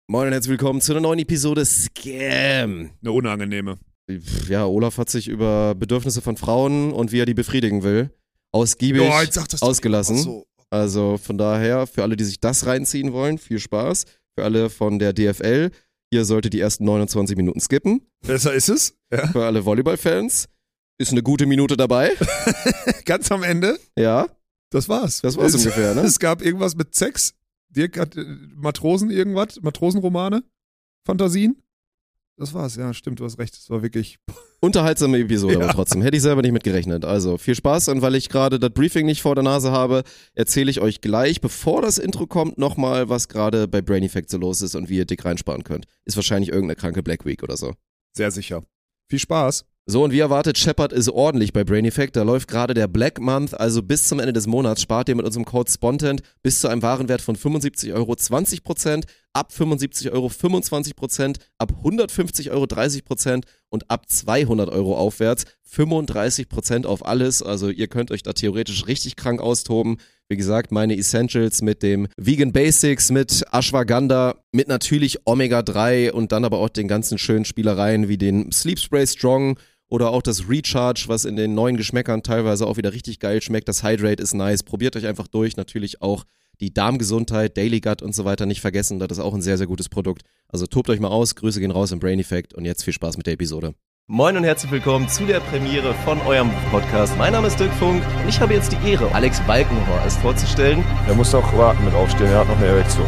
Moin und herzlich willkommen zu einer neuen Episode Scam. Eine unangenehme. Ja, Olaf hat sich über Bedürfnisse von Frauen und wie er die befriedigen will, ausgiebig ausgelassen. So. Also von daher, für alle, die sich das reinziehen wollen, viel Spaß. Für alle von der DFL, ihr solltet die ersten 29 Minuten skippen. Besser ist es. Ja. Für alle Volleyball-Fans ist eine gute Minute dabei. Ganz am Ende. Ja. Das war's. Das war's ungefähr, ne? Es gab irgendwas mit Sex. Dirk hat Matrosen irgendwas, Matrosenromane, Fantasien. Das war's, ja, stimmt, du hast recht. Das war wirklich unterhaltsame Episode, aber trotzdem. Hätte ich selber nicht mitgerechnet. Also viel Spaß und weil ich gerade das Briefing nicht vor der Nase habe, erzähle ich euch gleich, bevor das Intro kommt, nochmal, was gerade bei Brain Effect so los ist und wie ihr dick reinsparen könnt. Ist wahrscheinlich irgendeine kranke Black Week oder so. Sehr sicher. Viel Spaß. So, und wie erwartet, Shepard ist ordentlich bei Brain Effect. Da läuft gerade der Black Month, also bis zum Ende des Monats spart ihr mit unserem Code SPONTANT bis zu einem Warenwert von 75 Euro 20%, ab 75 Euro 25%, ab 150 Euro 30% und ab 200 Euro aufwärts 35% auf alles. Also ihr könnt euch da theoretisch richtig krank austoben. Wie gesagt, meine Essentials mit dem Vegan Basics, mit Ashwagandha, mit natürlich Omega-3 und dann aber auch den ganzen schönen Spielereien wie den Sleep Spray Strong oder auch das Recharge, was in den neuen Geschmäckern teilweise auch wieder richtig geil schmeckt. Das Hydrate ist nice. Probiert euch einfach durch. Natürlich auch die Darmgesundheit, Daily Gut und so weiter nicht vergessen. Das ist auch ein sehr, sehr gutes Produkt. Also tobt euch mal aus. Grüße gehen raus im Brain Effect und jetzt viel Spaß mit der Episode. Moin und herzlich willkommen zu der Premiere von eurem Podcast. Mein Name ist Dirk Funk und ich habe jetzt die Ehre, Alex Balkenhorst vorzustellen. Er muss auch warten mit aufstehen, er hat noch eine Erektion.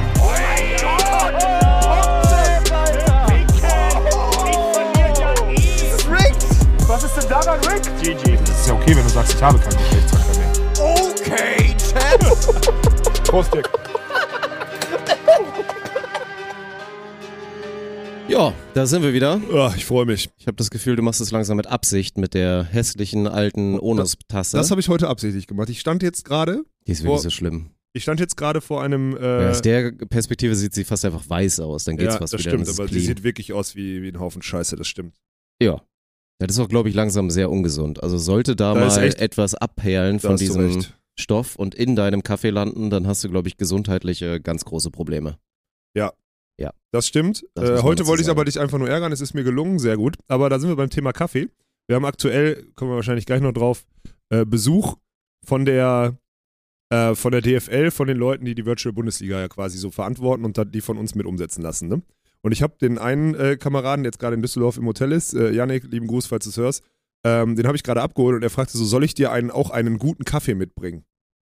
Was ist denn daran, Rick? GG. Das ist ja okay, wenn du sagst, ich habe keinen Geschlechtsverkehr mehr. Okay, Champ. Prost, Dirk. Ja, da sind wir wieder. Oh, ich freue mich. Ich habe das Gefühl, du machst es langsam mit Absicht mit der hässlichen alten Onus-Tasse. Das habe ich heute absichtlich gemacht. Ich stand jetzt gerade. Die ist wirklich so schlimm. Ich stand jetzt gerade vor einem. Aus der Perspektive sieht sie fast einfach weiß aus. Dann geht's fast das wieder. Stimmt, aber sie sieht wirklich aus wie ein Haufen Scheiße, das stimmt. Ja. Das ist auch, glaube ich, langsam sehr ungesund. Also sollte da mal etwas abperlen von diesem Stoff und in deinem Kaffee landen, dann hast du, glaube ich, gesundheitliche ganz große Probleme. Ja. Ja. Das stimmt. Heute wollte ich aber dich einfach nur ärgern, es ist mir gelungen, sehr gut. Aber da sind wir beim Thema Kaffee. Wir haben aktuell, kommen wir wahrscheinlich gleich noch drauf, Besuch von der DFL, von den Leuten, die die Virtual Bundesliga ja quasi so verantworten und die von uns mit umsetzen lassen, ne? Und ich habe den einen Kameraden, der jetzt gerade in Düsseldorf im Hotel ist, Yannick, lieben Gruß, falls du es hörst, den habe ich gerade abgeholt und er fragte so, soll ich dir auch einen guten Kaffee mitbringen?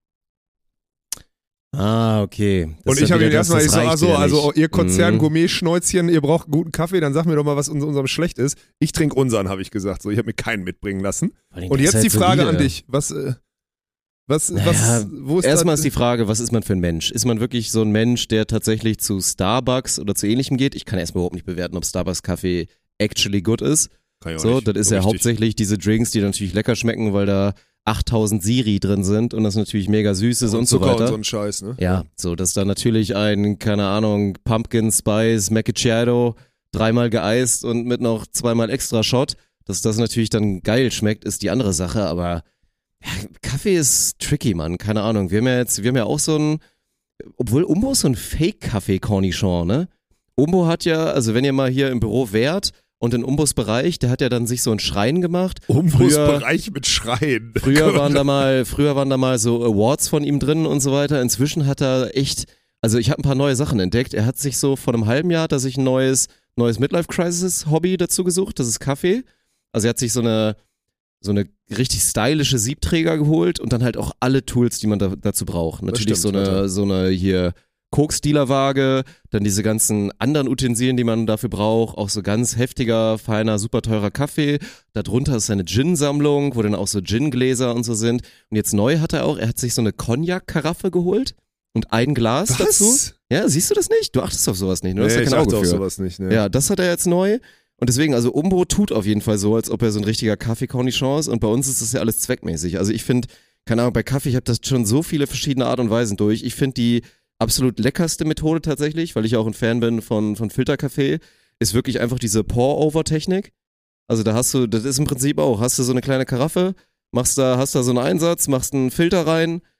Ah, okay. Und ich habe ihn erstmal, also ihr Konzern-Gourmet-Schnäuzchen, ihr braucht einen guten Kaffee, dann sag mir doch mal, was unserem schlecht ist. Ich trinke unseren, habe ich gesagt. So, ich habe mir keinen mitbringen lassen. Und jetzt die Frage an dich, wo ist erstmal ist die Frage, was ist man für ein Mensch? Ist man wirklich so ein Mensch, der tatsächlich zu Starbucks oder zu ähnlichem geht? Ich kann erstmal überhaupt nicht bewerten, ob Starbucks Kaffee actually good ist. So, das ist ja hauptsächlich diese Drinks, die natürlich lecker schmecken, weil da 8000 Siri drin sind und das natürlich mega süß ist und so weiter. Und so ein Scheiß, ne? Ja, so, dass da natürlich ein, keine Ahnung, Pumpkin Spice Macchiato dreimal geeist und mit noch zweimal extra Shot, dass das natürlich dann geil schmeckt, ist die andere Sache, aber ja, Kaffee ist tricky, Mann, keine Ahnung. Wir haben ja auch so ein, obwohl Umbo ist so ein Fake-Kaffee-Cornichon, ne? Umbo hat ja, also wenn ihr mal hier im Büro wärt und in Umbos Bereich, der hat ja dann sich so einen Schrein gemacht. Umbos Bereich mit Schrein. Früher waren da mal so Awards von ihm drin und so weiter. Inzwischen hat er echt, also ich habe ein paar neue Sachen entdeckt. Er hat sich so vor einem halben Jahr, dass sich ein neues Midlife-Crisis-Hobby dazu gesucht. Das ist Kaffee. Also er hat sich so eine richtig stylische Siebträger geholt und dann halt auch alle Tools, die man dazu braucht. Natürlich so eine hier Koks-Dealer-Waage, dann diese ganzen anderen Utensilien, die man dafür braucht, auch so ganz heftiger, feiner, super teurer Kaffee. Darunter ist seine Gin-Sammlung, wo dann auch so Gin-Gläser und so sind. Und jetzt neu hat er sich so eine Cognac-Karaffe geholt und ein Glas dazu. Ja, siehst du das nicht? Du achtest auf sowas nicht, ne? Ich achte auf sowas nicht, ne? Ja, das hat er jetzt neu. Und deswegen, also Umbo tut auf jeden Fall so, als ob er so ein richtiger Kaffee-Cornichon ist und bei uns ist das ja alles zweckmäßig. Also ich finde, keine Ahnung, bei Kaffee, ich habe das schon so viele verschiedene Art und Weisen durch. Ich finde die absolut leckerste Methode tatsächlich, weil ich auch ein Fan bin von Filterkaffee, ist wirklich einfach diese Pour-Over-Technik. Also da das ist im Prinzip auch, hast du so eine kleine Karaffe, hast da so einen Einsatz, machst einen Filter rein,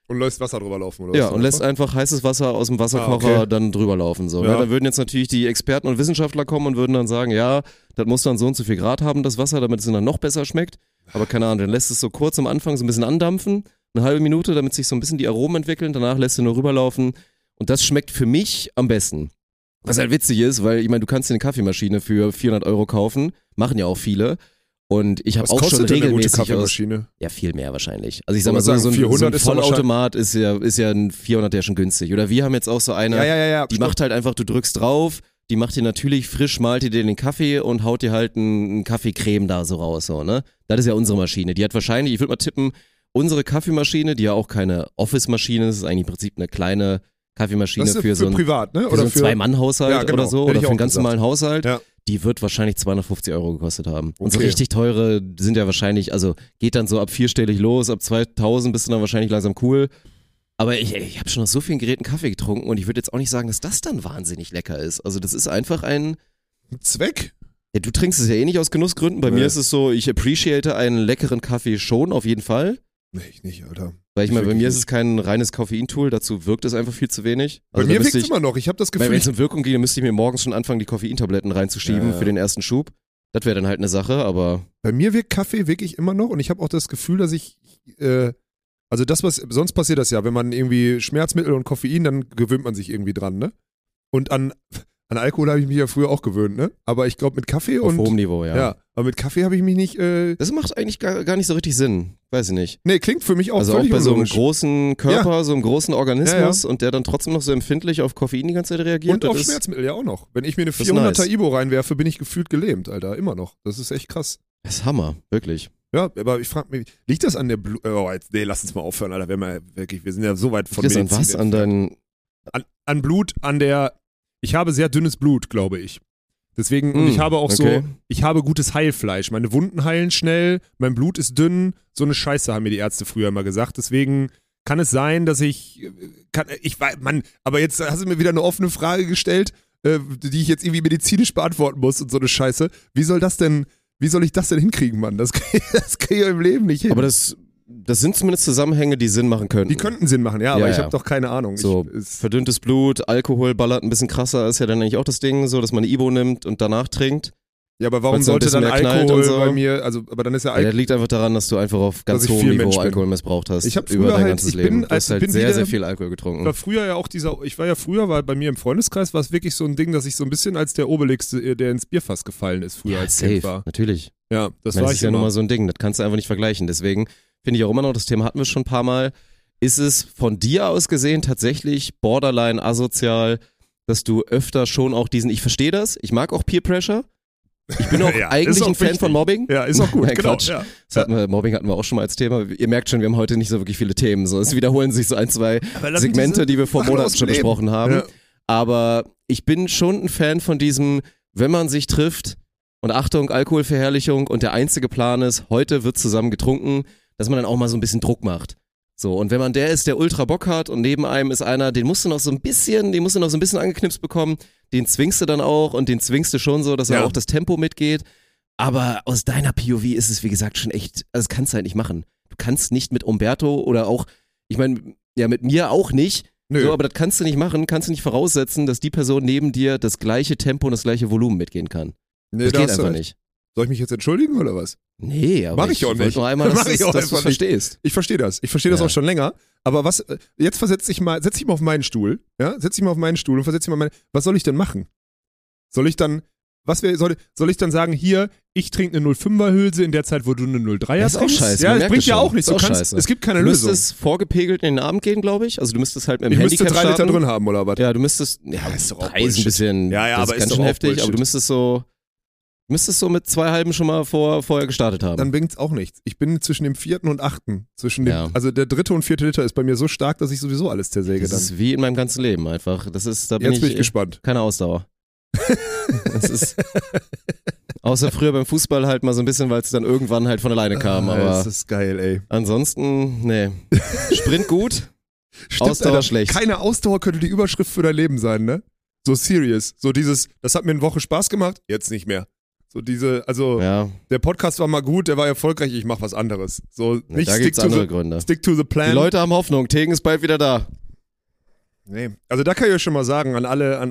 Und lässt Wasser drüber laufen, oder? Ja, und lässt einfach heißes Wasser aus dem Wasserkocher dann drüber laufen. So. Ja. Ja, dann würden jetzt natürlich die Experten und Wissenschaftler kommen und würden dann sagen, ja, das muss dann so und so viel Grad haben, das Wasser, damit es dann noch besser schmeckt. Aber keine Ahnung, dann lässt es so kurz am Anfang so ein bisschen andampfen, eine halbe Minute, damit sich so ein bisschen die Aromen entwickeln, danach lässt du nur rüberlaufen. Und das schmeckt für mich am besten. Was halt witzig ist, weil ich meine, du kannst dir eine Kaffeemaschine für 400 € kaufen, machen ja auch viele. Und ich habe auch schon regelmäßig eine gute Kaffeemaschine. Ja, viel mehr wahrscheinlich. Also ich sag mal so ein Vollautomat ist ja ein 400 ja schon günstig. Oder wir haben jetzt auch so eine, die macht halt einfach, du drückst drauf, die macht dir natürlich frisch, malt dir den Kaffee und haut dir halt einen Kaffeecreme da so raus, so, ne? Das ist ja unsere Maschine. Die hat wahrscheinlich, ich würde mal tippen, unsere Kaffeemaschine, die ja auch keine Office-Maschine ist, ist eigentlich im Prinzip eine kleine Kaffeemaschine für so einen privat, ne? Oder so einen Zwei-Mann-Haushalt oder so, oder für einen ganz normalen Haushalt. Ja. Die wird wahrscheinlich 250 € gekostet haben. Und so richtig teure sind ja wahrscheinlich, also geht dann so ab 4-stellig los, ab 2000 bist du dann wahrscheinlich langsam cool. Aber ich habe schon aus so vielen Geräten Kaffee getrunken und ich würde jetzt auch nicht sagen, dass das dann wahnsinnig lecker ist. Also das ist einfach ein Zweck. Ja, du trinkst es ja eh nicht aus Genussgründen. Bei mir ist es so, ich appreciate einen leckeren Kaffee schon, auf jeden Fall. Nee, ich nicht, Alter. Weil ich meine, bei mir ist es kein reines Koffeintool, dazu wirkt es einfach viel zu wenig. Also bei mir wirkt es immer noch, ich habe das Gefühl. Wenn es in Wirkung ging, dann müsste ich mir morgens schon anfangen, die Koffeintabletten reinzuschieben für den ersten Schub. Das wäre dann halt eine Sache, aber... Bei mir wirkt Kaffee wirklich immer noch und ich habe auch das Gefühl, dass ich... also das, was... Sonst passiert das ja, wenn man irgendwie Schmerzmittel und Koffein, dann gewöhnt man sich irgendwie dran, ne? Und an Alkohol habe ich mich ja früher auch gewöhnt, ne? Aber ich glaube mit Kaffee auf hohem Niveau, ja. Ja, aber mit Kaffee habe ich mich nicht... Das macht eigentlich gar nicht so richtig Sinn. Weiß ich nicht. Nee, klingt für mich auch also völlig auch bei unlogisch. So einem großen Körper, so einem großen Organismus und der dann trotzdem noch so empfindlich auf Koffein die ganze Zeit reagiert. Und auf Schmerzmittel ja auch noch. Wenn ich mir eine 400er Ibo reinwerfe, bin ich gefühlt gelähmt, Alter. Immer noch. Das ist echt krass. Das ist Hammer, wirklich. Ja, aber ich frage mich, liegt das an der nee, lass uns mal aufhören, Alter. Wir sind ja so weit von Medizin. An was? An deinen... An Blut, ich habe sehr dünnes Blut, glaube ich. Deswegen, und ich habe auch ich habe gutes Heilfleisch. Meine Wunden heilen schnell, mein Blut ist dünn. So eine Scheiße haben mir die Ärzte früher immer gesagt. Deswegen kann es sein, dass aber jetzt hast du mir wieder eine offene Frage gestellt, die ich jetzt irgendwie medizinisch beantworten muss und so eine Scheiße. Wie soll ich das denn hinkriegen, Mann? Das kriege ich im Leben nicht hin. Aber das sind zumindest Zusammenhänge, die Sinn machen könnten. Die könnten Sinn machen, ja, aber ich habe doch keine Ahnung. So, verdünntes Blut, Alkohol ballert ein bisschen krasser, ist ja dann eigentlich auch das Ding, so, dass man eine Ibo nimmt und danach trinkt. Ja, aber warum sollte dann Alkohol bei mir, aber dann ist ja Alkohol... Das liegt einfach daran, dass du einfach auf ganz hohem Niveau Alkohol missbraucht hast. Ich habe über dein ganzes Leben. Du hast halt sehr viel Alkohol getrunken. Weil bei mir im Freundeskreis war es wirklich so ein Ding, dass ich so ein bisschen als der Obelix, der ins Bierfass gefallen ist, früher als Kind war. Natürlich. Ja, das ist ja nun mal so ein Ding, das kannst du einfach nicht vergleichen. Deswegen finde ich auch immer noch, das Thema hatten wir schon ein paar Mal, ist es von dir aus gesehen tatsächlich borderline asozial, dass du öfter schon auch ich verstehe das, ich mag auch Peer Pressure, ich bin auch eigentlich ein Fan von Mobbing. Ja, ist auch gut, genau. Ja. Mobbing hatten wir auch schon mal als Thema. Ihr merkt schon, wir haben heute nicht so wirklich viele Themen. So, es wiederholen sich so ein, zwei Segmente, die wir vor Monaten schon besprochen haben. Ja. Aber ich bin schon ein Fan von diesem, wenn man sich trifft und Achtung, Alkoholverherrlichung und der einzige Plan ist, heute wird zusammen getrunken, dass man dann auch mal so ein bisschen Druck macht. So, und wenn man der ist, der ultra Bock hat und neben einem ist einer, den musst du noch so ein bisschen angeknipst bekommen, den zwingst du dann auch und den zwingst du schon so, dass er auch das Tempo mitgeht. Aber aus deiner POV ist es, wie gesagt, schon echt, also das kannst du halt nicht machen. Du kannst nicht mit Umberto oder auch, ich meine, ja, mit mir auch nicht, so, aber das kannst du nicht machen, kannst du nicht voraussetzen, dass die Person neben dir das gleiche Tempo und das gleiche Volumen mitgehen kann. Nee, das geht einfach nicht. Soll ich mich jetzt entschuldigen oder was? Nee, aber mach ich auch nicht. Nur einmal, dass du es verstehst. Ich verstehe das. Ich verstehe das auch schon länger. Aber jetzt setz dich mal auf meinen Stuhl. Ja? Setz dich mal auf meinen Stuhl und versetz dich mal was soll ich denn machen? Soll ich dann sagen, hier, ich trinke eine 0,5er Hülse in der Zeit, wo du eine 0,3er trinkst? Das ist auch scheiße. Ja, das bringt ja auch nichts. Es gibt keine Lösung. Du müsstest vorgepegelt in den Abend gehen, glaube ich. Also du müsstest halt mit dem Handicap starten. 3 Liter drin haben, oder was? Ja, du müsstest, ist doch auch 3 ist ein bisschen, das ist ganz schön heftig, aber du müsstest so mit 2 halben schon mal vorher gestartet haben. Dann bringt's auch nichts. Ich bin zwischen dem 4. und 8. Also der 3. und 4. Liter ist bei mir so stark, dass ich sowieso alles zersäge. Das ist wie in meinem ganzen Leben einfach. Da bin ich gespannt. Keine Ausdauer. Das ist außer früher beim Fußball halt mal so ein bisschen, weil es dann irgendwann halt von alleine kam. Aber das ist geil, ey. Ansonsten, nee. Sprint gut, Stimmt, Ausdauer Alter, schlecht. Keine Ausdauer könnte die Überschrift für dein Leben sein, ne? So serious. So dieses, das hat mir eine Woche Spaß gemacht, jetzt nicht mehr. So der Podcast war mal gut, der war erfolgreich, ich mach was anderes. So, nicht da gibt's andere Gründe. Stick to the plan. Die Leute haben Hoffnung, Tegen ist bald wieder da. Nee, also da kann ich euch schon mal sagen, an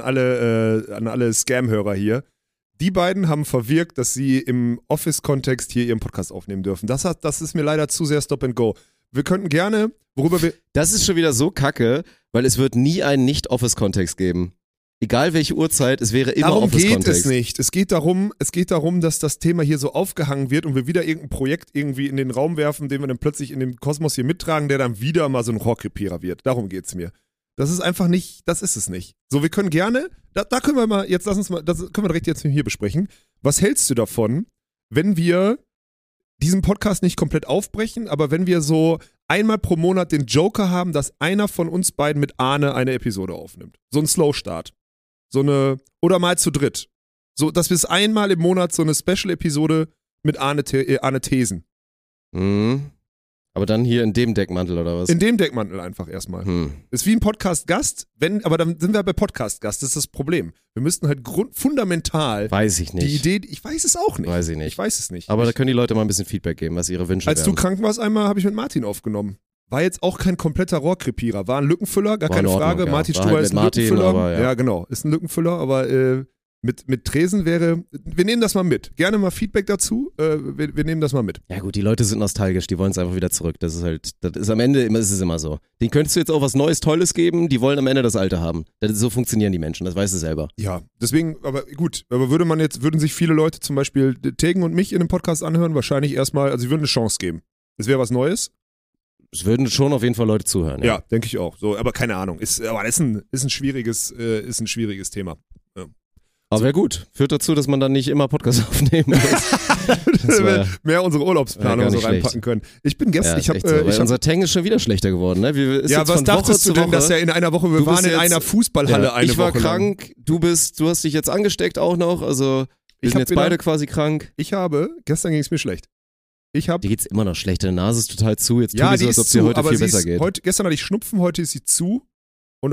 alle Scam-Hörer hier, die beiden haben verwirkt, dass sie im Office-Kontext hier ihren Podcast aufnehmen dürfen. Das ist mir leider zu sehr Stop and Go. Wir könnten gerne, Das ist schon wieder so kacke, weil es wird nie einen Nicht-Office-Kontext geben. Egal welche Uhrzeit, es wäre immer Office-Kontext. Darum geht es nicht. Es geht darum, dass das Thema hier so aufgehangen wird und wir wieder irgendein Projekt irgendwie in den Raum werfen, den wir dann plötzlich in den Kosmos hier mittragen, der dann wieder mal so ein Rohrkrepierer wird. Darum geht's mir. Das ist einfach nicht, das ist es nicht. So, wir können gerne, da können wir mal, jetzt das können wir direkt jetzt hier besprechen. Was hältst du davon, wenn wir diesen Podcast nicht komplett aufbrechen, aber wenn wir so einmal pro Monat den Joker haben, dass einer von uns beiden mit Arne eine Episode aufnimmt? So ein Slow-Start. Oder mal zu dritt. So, dass wir es einmal im Monat so eine Special-Episode mit Arne Thesen. Mhm. Aber dann hier in dem Deckmantel oder was? In dem Deckmantel einfach erstmal. Ist wie ein Podcast-Gast, aber dann sind wir bei Podcast-Gast, das ist das Problem. Wir müssten halt fundamental Weiß ich nicht. die Idee, ich weiß es auch nicht. Weiß ich nicht. Ich weiß es nicht. Aber da können die Leute mal ein bisschen Feedback geben, was ihre Wünsche Als wären. du krank warst einmal, habe ich mit Martin aufgenommen. War jetzt auch kein kompletter Rohrkrepierer. War ein Lückenfüller, gar War keine in Ordnung, Frage. ja. Martin War Stuber halt ist ein mit Martin, Lückenfüller. aber ja. Ja, genau, ist ein Lückenfüller, aber mit Tresen wir nehmen das mal mit. Gerne mal Feedback dazu, wir nehmen das mal mit. Ja gut, die Leute sind nostalgisch, die wollen es einfach wieder zurück. Das ist am Ende ist es immer so. Denen könntest du jetzt auch was Neues, Tolles geben, die wollen am Ende das Alte haben. So funktionieren die Menschen, das weißt du selber. Ja, deswegen, aber gut, aber würden sich viele Leute zum Beispiel Tegen und mich in dem Podcast anhören? Wahrscheinlich erstmal, also sie würden eine Chance geben. Es wäre was Neues. Es würden schon auf jeden Fall Leute zuhören. Ja, denke ich auch. So, aber keine Ahnung. Ist ein schwieriges Thema. Ja. Aber wäre gut. Führt dazu, dass man dann nicht immer Podcast aufnehmen muss. Das wir mehr unsere Urlaubsplanung so reinpacken schlecht. können. Ich bin gestern, unser Tang ist schon wieder schlechter geworden. Ne? Was dachtest du denn, dass er in einer Woche, wir waren in einer Fußballhalle eine Woche Ich war lang. krank, du hast dich jetzt angesteckt auch noch, also wir sind jetzt beide quasi krank. Gestern ging es mir schlecht. Dir geht's immer noch schlecht, deine Nase ist total zu, jetzt ja, tu die so, als ob es dir heute viel besser geht. Gestern hatte ich Schnupfen, heute ist sie zu und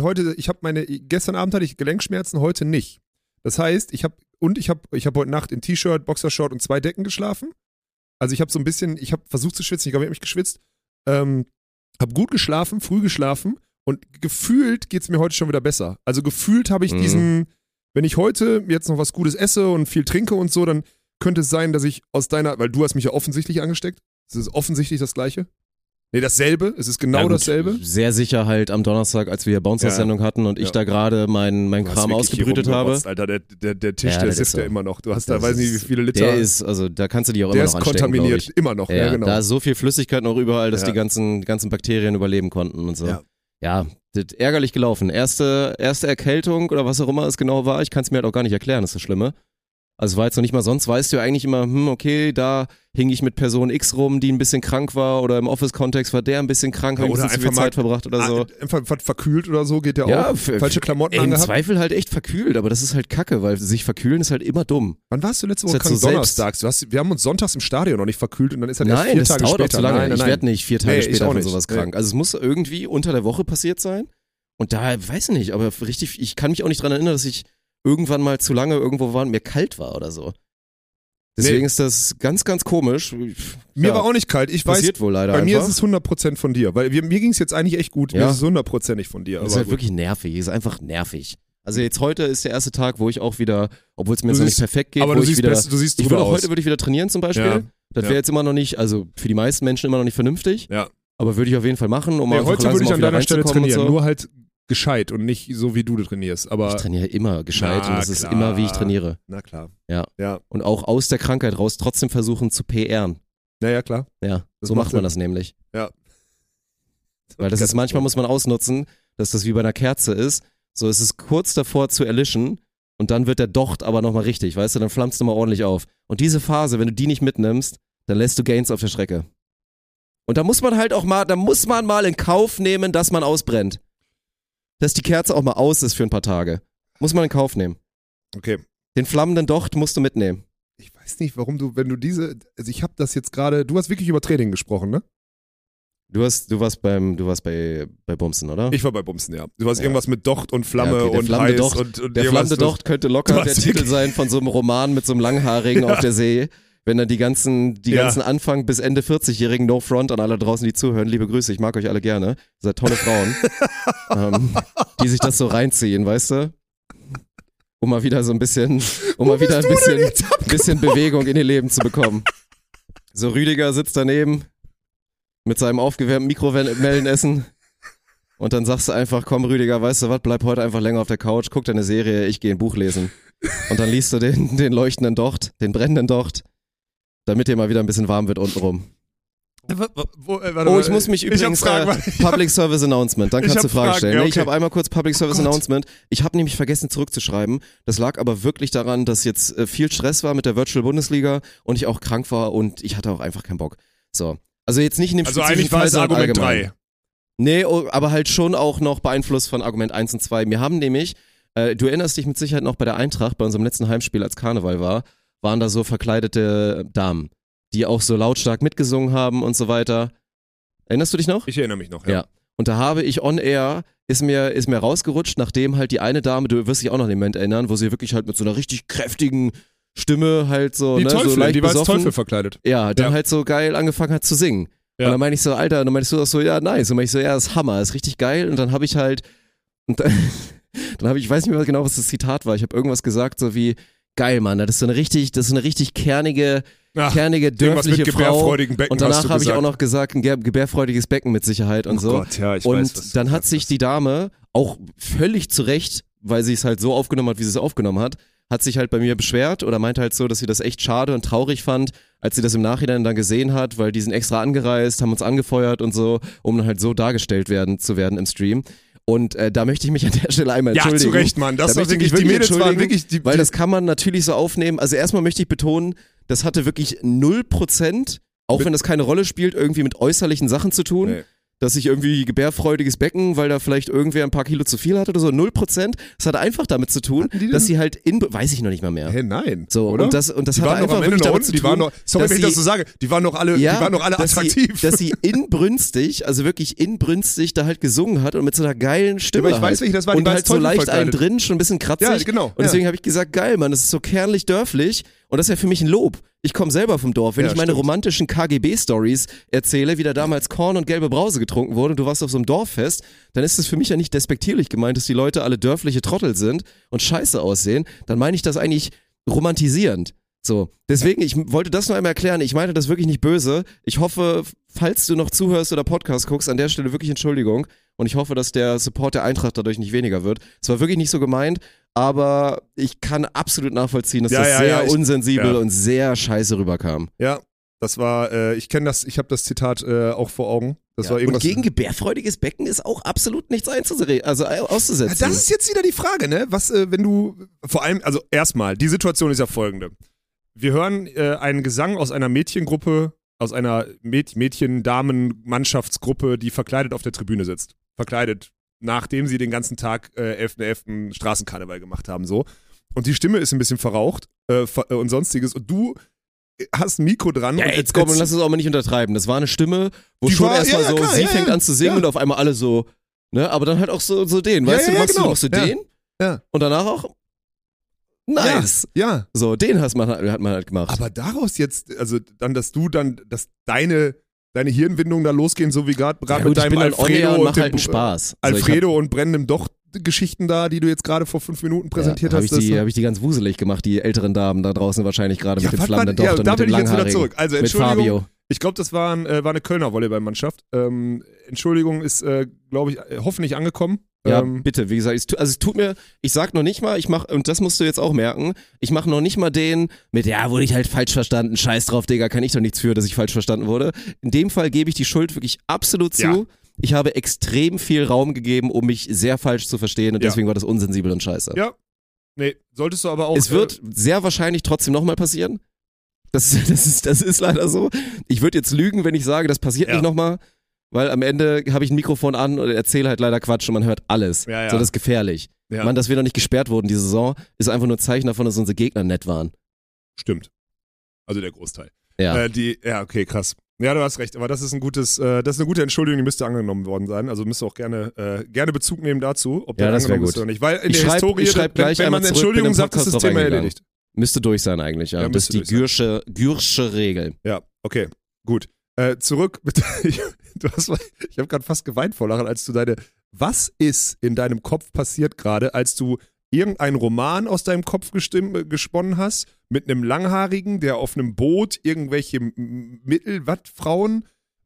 gestern Abend hatte ich Gelenkschmerzen, heute nicht. Das heißt, ich habe heute Nacht in T-Shirt, Boxershort und 2 Decken geschlafen. Also ich habe versucht zu schwitzen, ich glaube, ich habe mich geschwitzt, habe gut geschlafen, früh geschlafen und gefühlt geht's mir heute schon wieder besser. Also gefühlt habe ich wenn ich heute jetzt noch was Gutes esse und viel trinke und so, dann könnte es sein, dass ich weil du hast mich ja offensichtlich angesteckt. Es ist offensichtlich das Gleiche. Nee, dasselbe. Es ist genau dasselbe. Sehr sicher halt am Donnerstag, als wir hier Bouncer-Sendung hatten und ich da gerade mein Kram ausgebrütet habe. Alter, der Tisch, der sifft ja immer noch. Du hast da, weiß nicht, wie viele Liter. Der ist, also da kannst du die auch immer noch anstecken, kontaminiert, immer noch. Ja, genau. Da ist so viel Flüssigkeit noch überall, dass die ganzen Bakterien überleben konnten und so. Ja, das ist ärgerlich gelaufen. Erste Erkältung oder was auch immer es genau war, ich kann es mir halt auch gar nicht erklären, das ist das Schlimme. Also war jetzt noch nicht mal, sonst weißt du ja eigentlich immer, okay, da hing ich mit Person X rum, die ein bisschen krank war oder im Office-Kontext war der ein bisschen krank, hat ein bisschen zu viel Zeit verbracht oder so. Einfach verkühlt oder so geht ja auch. Falsche Klamotten im angehabt. Zweifel halt echt verkühlt, aber das ist halt kacke, weil sich verkühlen ist halt immer dumm. Wann warst du letzte Woche krank? Donnerstags. Wir haben uns sonntags im Stadion noch nicht verkühlt und dann ist halt erst 4 Tage später. Nein, das dauert auch zu lange. Ich werde nicht 4 Tage später von sowas krank. Nee. Also es muss irgendwie unter der Woche passiert sein und da, weiß ich nicht, aber richtig, ich kann mich auch nicht dran erinnern, dass ich irgendwann mal zu lange irgendwo war und mir kalt war oder so. Deswegen ist das ganz, ganz komisch. Mir war auch nicht kalt. Ich passiert weiß, wohl leider bei mir einfach. ist es 100% von dir. Weil mir ging es jetzt eigentlich echt gut. Mir ist es 100%ig von dir. Das ist halt wirklich nervig. Ist einfach nervig. Also jetzt heute ist der erste Tag, wo ich auch wieder, obwohl es mir jetzt noch nicht perfekt geht, aber du siehst drüber aus. Heute würde ich wieder trainieren zum Beispiel. Ja. Das wäre jetzt immer noch nicht, also für die meisten Menschen immer noch nicht vernünftig. Ja. Aber würde ich auf jeden Fall machen, um einfach heute würde ich an deiner Stelle trainieren. So. Nur halt gescheit und nicht so, wie du trainierst. Aber ich trainiere immer gescheit und das ist immer, wie ich trainiere. Na klar. Ja. Und auch aus der Krankheit raus trotzdem versuchen zu PRen. Ja, klar. Ja, so macht man das nämlich. Ja. Weil das ist, manchmal muss man ausnutzen, dass das wie bei einer Kerze ist. So, es ist kurz davor zu erlischen und dann wird der Docht aber nochmal richtig, weißt du, dann flammst du mal ordentlich auf. Und diese Phase, wenn du die nicht mitnimmst, dann lässt du Gains auf der Strecke. Und da muss man halt auch mal, in Kauf nehmen, dass man ausbrennt. Dass die Kerze auch mal aus ist für ein paar Tage. Muss man in Kauf nehmen. Okay. Den flammenden Docht musst du mitnehmen. Ich weiß nicht, warum also ich habe das jetzt gerade, du hast wirklich über Training gesprochen, ne? Du warst bei Bumsen, oder? Ich war bei Bumsen, ja. Du warst irgendwas mit Docht und Flamme okay, und flammende heiß Docht, und der flammende Docht könnte locker der hast Titel sein von so einem Roman mit so einem Langhaarigen auf der See. Wenn dann die ganzen Anfang bis Ende 40-Jährigen No Front an alle draußen, die zuhören, liebe Grüße, ich mag euch alle gerne. Ihr seid tolle Frauen, die sich das so reinziehen, weißt du? Um mal wieder so ein bisschen, bisschen Bewegung in ihr Leben zu bekommen. So Rüdiger sitzt daneben mit seinem aufgewärmten Mikrowellenessen und dann sagst du einfach, komm Rüdiger, weißt du was, bleib heute einfach länger auf der Couch, guck deine Serie, ich gehe ein Buch lesen. Und dann liest du den leuchtenden Docht, den brennenden Docht, damit dir mal wieder ein bisschen warm wird untenrum. Ich muss mich übrigens Public Service Announcement, dann kannst du Fragen stellen. Ja, okay. Ich habe einmal kurz Public Service Announcement. Ich habe nämlich vergessen zurückzuschreiben. Das lag aber wirklich daran, dass jetzt viel Stress war mit der Virtual Bundesliga und ich auch krank war und ich hatte auch einfach keinen Bock. So. Also jetzt nicht in dem spezifischen Fall, sondern Argument allgemein. 3. Nee, aber halt schon auch noch beeinflusst von Argument 1 und 2. Wir haben nämlich, du erinnerst dich mit Sicherheit noch bei der Eintracht, bei unserem letzten Heimspiel, als Karneval war, waren da so verkleidete Damen, die auch so lautstark mitgesungen haben und so weiter. Erinnerst du dich noch? Ich erinnere mich noch, ja. Und da habe ich on air, ist mir rausgerutscht, nachdem halt die eine Dame, du wirst dich auch noch an den Moment erinnern, wo sie wirklich halt mit so einer richtig kräftigen Stimme halt so, die Teufel, so leicht die war als besoffen, Teufel verkleidet. Ja, dann halt so geil angefangen hat zu singen. Ja. Und dann meine ich so, Alter, und dann meinst du auch so, ja, nice. Und dann meine ich so, ja, das ist Hammer, das ist richtig geil. Und dann habe ich halt, ich weiß nicht mehr genau, was das Zitat war. Ich habe irgendwas gesagt, so wie, geil, Mann, das ist so eine richtig kernige, dörfliche Frau. Und danach habe ich auch noch gesagt, ein gebärfreudiges Becken mit Sicherheit und so. Gott, ja, ich und weiß, was dann hat sich die Dame auch völlig zu Recht, weil sie es halt so aufgenommen hat, wie sie es aufgenommen hat sich halt bei mir beschwert oder meinte halt so, dass sie das echt schade und traurig fand, als sie das im Nachhinein dann gesehen hat, weil die sind extra angereist, haben uns angefeuert und so, um dann halt so dargestellt zu werden im Stream. Und da möchte ich mich an der Stelle einmal entschuldigen. Ja, zu Recht, Mann. Das war wirklich, die Mädels waren wirklich... weil das kann man natürlich so aufnehmen. Also erstmal möchte ich betonen, das hatte wirklich 0%, auch wenn das keine Rolle spielt, irgendwie mit äußerlichen Sachen zu tun. Nee. Dass ich irgendwie gebärfreudiges Becken, weil da vielleicht irgendwer ein paar Kilo zu viel hatte oder so, 0%. Das hatte einfach damit zu tun, dass sie halt weiß ich noch nicht mal mehr. Hey, nein. So, oder? Und das hatte einfach wirklich damit zu tun, sorry, wenn ich das so sage, die waren noch alle attraktiv. Dass sie inbrünstig, also wirklich inbrünstig da halt gesungen hat und mit so einer geilen Stimme. Ja, aber ich weiß nicht, das war und halt so leicht einen drin, schon ein bisschen kratzig. Ja, genau. Und deswegen habe ich gesagt, geil, Mann, das ist so kernlich dörflich. Und das ist ja für mich ein Lob. Ich komme selber vom Dorf. Wenn ich meine romantischen KGB-Stories erzähle, wie da damals Korn und gelbe Brause getrunken wurde und du warst auf so einem Dorffest, dann ist es für mich ja nicht despektierlich gemeint, dass die Leute alle dörfliche Trottel sind und scheiße aussehen. Dann meine ich das eigentlich romantisierend. So, deswegen, ich wollte das nur einmal erklären. Ich meinte das wirklich nicht böse. Ich hoffe, falls du noch zuhörst oder Podcast guckst, an der Stelle wirklich Entschuldigung. Und ich hoffe, dass der Support der Eintracht dadurch nicht weniger wird. Es war wirklich nicht so gemeint, aber ich kann absolut nachvollziehen, dass das sehr unsensibel und sehr scheiße rüberkam. Ja, das war, ich kenne das, ich habe das Zitat auch vor Augen. Das war irgendwas. Und gegen gebärfreudiges Becken ist auch absolut nichts auszusetzen. Das ist jetzt wieder die Frage, ne? Was, wenn du, vor allem, also erstmal, die Situation ist ja folgende. Wir hören einen Gesang aus einer Mädchengruppe, aus einer Mädchen-Damen-Mannschaftsgruppe, die verkleidet auf der Tribüne sitzt. Verkleidet, nachdem sie den ganzen Tag 11.11. Straßenkarneval gemacht haben, so. Und die Stimme ist ein bisschen verraucht und sonstiges. Und du hast ein Mikro dran. Ja, jetzt komm, lass es auch mal nicht untertreiben. Das war eine Stimme, wo schon erstmal so, sie fängt an zu singen und auf einmal alle so, ne, aber dann halt auch so den, weißt du, machst du den und danach auch nice. Ja. So, den hat man halt gemacht. Aber daraus jetzt, also dann, dass deine Hirnwindungen da losgehen, so wie gerade mit deinem Alfredo und halt einen Spaß. Alfredo und brennendem Docht-Geschichten da, die du jetzt gerade vor 5 Minuten präsentiert hast. Habe ich die ganz wuselig gemacht, die älteren Damen da draußen wahrscheinlich gerade mit dem flammenden Docht und da mit bin dem ich jetzt wieder zurück. Langhaarigen. Also mit Fabio. Ich glaube, das war eine Kölner Volleyballmannschaft. Entschuldigung ist, glaube ich, hoffentlich angekommen. Ja, bitte, wie gesagt, es tut mir, ich sag noch nicht mal, und das musst du jetzt auch merken, ich mache noch nicht mal den mit, ja, wurde ich halt falsch verstanden, scheiß drauf, Digga, kann ich doch nichts für, dass ich falsch verstanden wurde. In dem Fall gebe ich die Schuld wirklich absolut zu. Ja. Ich habe extrem viel Raum gegeben, um mich sehr falsch zu verstehen und deswegen war das unsensibel und scheiße. Ja, nee, solltest du aber auch... Es wird sehr wahrscheinlich trotzdem nochmal passieren. Das ist leider so. Ich würde jetzt lügen, wenn ich sage, das passiert nicht nochmal. Weil am Ende habe ich ein Mikrofon an und erzähle halt leider Quatsch und man hört alles. Ja. So, das ist gefährlich. Ja. Mann, dass wir noch nicht gesperrt wurden diese Saison, ist einfach nur ein Zeichen davon, dass unsere Gegner nett waren. Stimmt. Also der Großteil. Ja. Okay, krass. Ja, du hast recht, aber das ist eine gute Entschuldigung, die müsste angenommen worden sein. Also müsst ihr auch gerne Bezug nehmen dazu, ob Ja, das das wär angenommen ist gut. oder nicht. Weil in der schreib Historie, gleich wenn man einmal zurück, Entschuldigung bin im sagt, ist Podcast das drauf Thema eingegangen. erledigt. Müsste durch sein eigentlich, ja. Ja, Das ist müsste die durch sein. Gürsche Regel. Ja, okay, gut. Zurück, bitte. Ich habe gerade fast geweint vor Lachen, als du was ist in deinem Kopf passiert gerade, als du irgendeinen Roman aus deinem Kopf gesponnen hast, mit einem Langhaarigen, der auf einem Boot irgendwelche Frauen.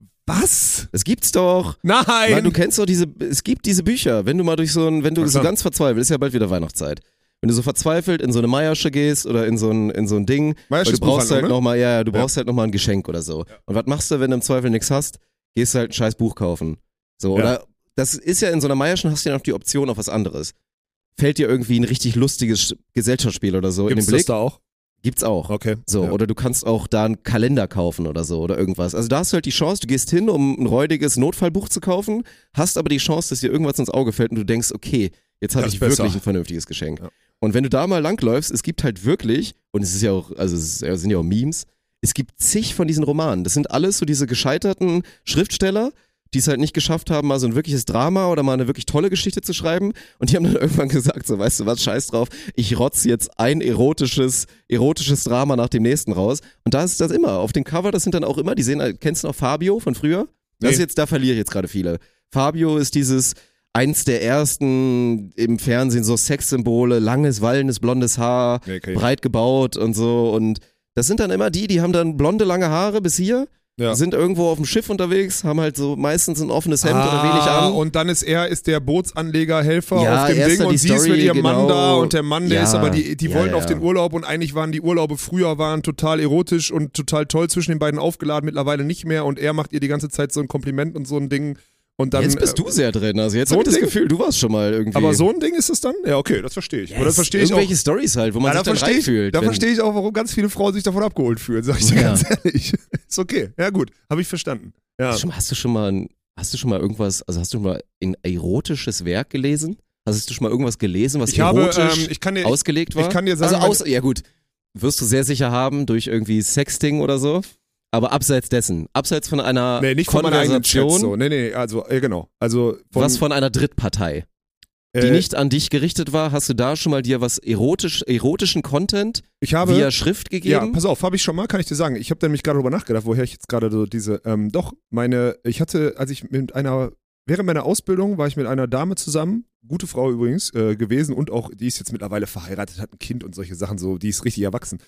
Was? Das gibt's doch. Nein! Weil du kennst doch es gibt diese Bücher, wenn du mal wenn du so ganz verzweifelt, ist ja bald wieder Weihnachtszeit. Wenn du so verzweifelt in so eine Meiersche gehst oder in so ein Ding, weil du brauchst halt nochmal, du brauchst halt nochmal ein Geschenk oder so. Ja. Und was machst du, wenn du im Zweifel nichts hast? Gehst halt ein scheiß Buch kaufen. So, oder das ist ja in so einer Meierschen hast du ja noch die Option auf was anderes. Fällt dir irgendwie ein richtig lustiges Gesellschaftsspiel oder so Gibt's in den Blick? Das da auch? Gibt's auch. Okay. So, oder du kannst auch da einen Kalender kaufen oder so oder irgendwas. Also da hast du halt die Chance, du gehst hin, um ein räudiges Notfallbuch zu kaufen, hast aber die Chance, dass dir irgendwas ins Auge fällt und du denkst, okay, jetzt habe ich wirklich ein vernünftiges Geschenk. Ja. Und wenn du da mal langläufst, es gibt halt wirklich, und es ist ja auch, also es sind ja auch Memes, es gibt zig von diesen Romanen. Das sind alles so diese gescheiterten Schriftsteller, die es halt nicht geschafft haben, mal so ein wirkliches Drama oder mal eine wirklich tolle Geschichte zu schreiben. Und die haben dann irgendwann gesagt, so, weißt du was, scheiß drauf, ich rotz jetzt ein erotisches Drama nach dem nächsten raus. Und da ist das immer. Auf dem Cover, das sind dann auch immer, kennst du noch Fabio von früher? Das ist jetzt, da verliere ich jetzt gerade viele. Fabio ist eins der ersten im Fernsehen, so Sexsymbole, langes, wallendes, blondes Haar, breit gebaut und so. Und das sind dann immer die haben dann blonde, lange Haare bis hier. Ja. Sind irgendwo auf dem Schiff unterwegs, haben halt so meistens ein offenes Hemd oder wenig an. Und dann ist der Bootsanlegerhelfer auf dem Ding und sie ist mit ihrem Mann da und der Mann, der ist aber, die wollen auf den Urlaub und eigentlich waren die Urlaube früher total erotisch und total toll zwischen den beiden aufgeladen, mittlerweile nicht mehr und er macht ihr die ganze Zeit so ein Kompliment und so ein Ding. Und dann, jetzt bist du sehr drin, also jetzt habe ich das Gefühl, du warst schon mal irgendwie. Aber so ein Ding ist es dann? Ja, okay, das verstehe ich. Ja, das verstehe ich irgendwelche Storys halt, wo man sich dann reinfühlt. Da verstehe ich auch, warum ganz viele Frauen sich davon abgeholt fühlen, sag ich dir ganz ehrlich. Ist okay, ja gut, habe ich verstanden. Ja. Hast du schon mal irgendwas, also hast du mal ein erotisches Werk gelesen? Hast du schon mal irgendwas gelesen, was erotisch ausgelegt war? Ich kann dir sagen, ja gut, wirst du sehr sicher haben durch irgendwie Sexting oder so. Aber abseits von einer nicht Konversation. Von meiner eigenen Chats, so. Nee, also, genau. Also was von einer Drittpartei, die nicht an dich gerichtet war, hast du da schon mal dir was erotischen Content via Schrift gegeben? Ja, pass auf, habe ich schon mal, kann ich dir sagen. Ich habe nämlich gerade darüber nachgedacht, woher ich jetzt gerade so diese, während meiner Ausbildung war ich mit einer Dame zusammen, gute Frau übrigens gewesen und auch, die ist jetzt mittlerweile verheiratet, hat ein Kind und solche Sachen so, die ist richtig erwachsen.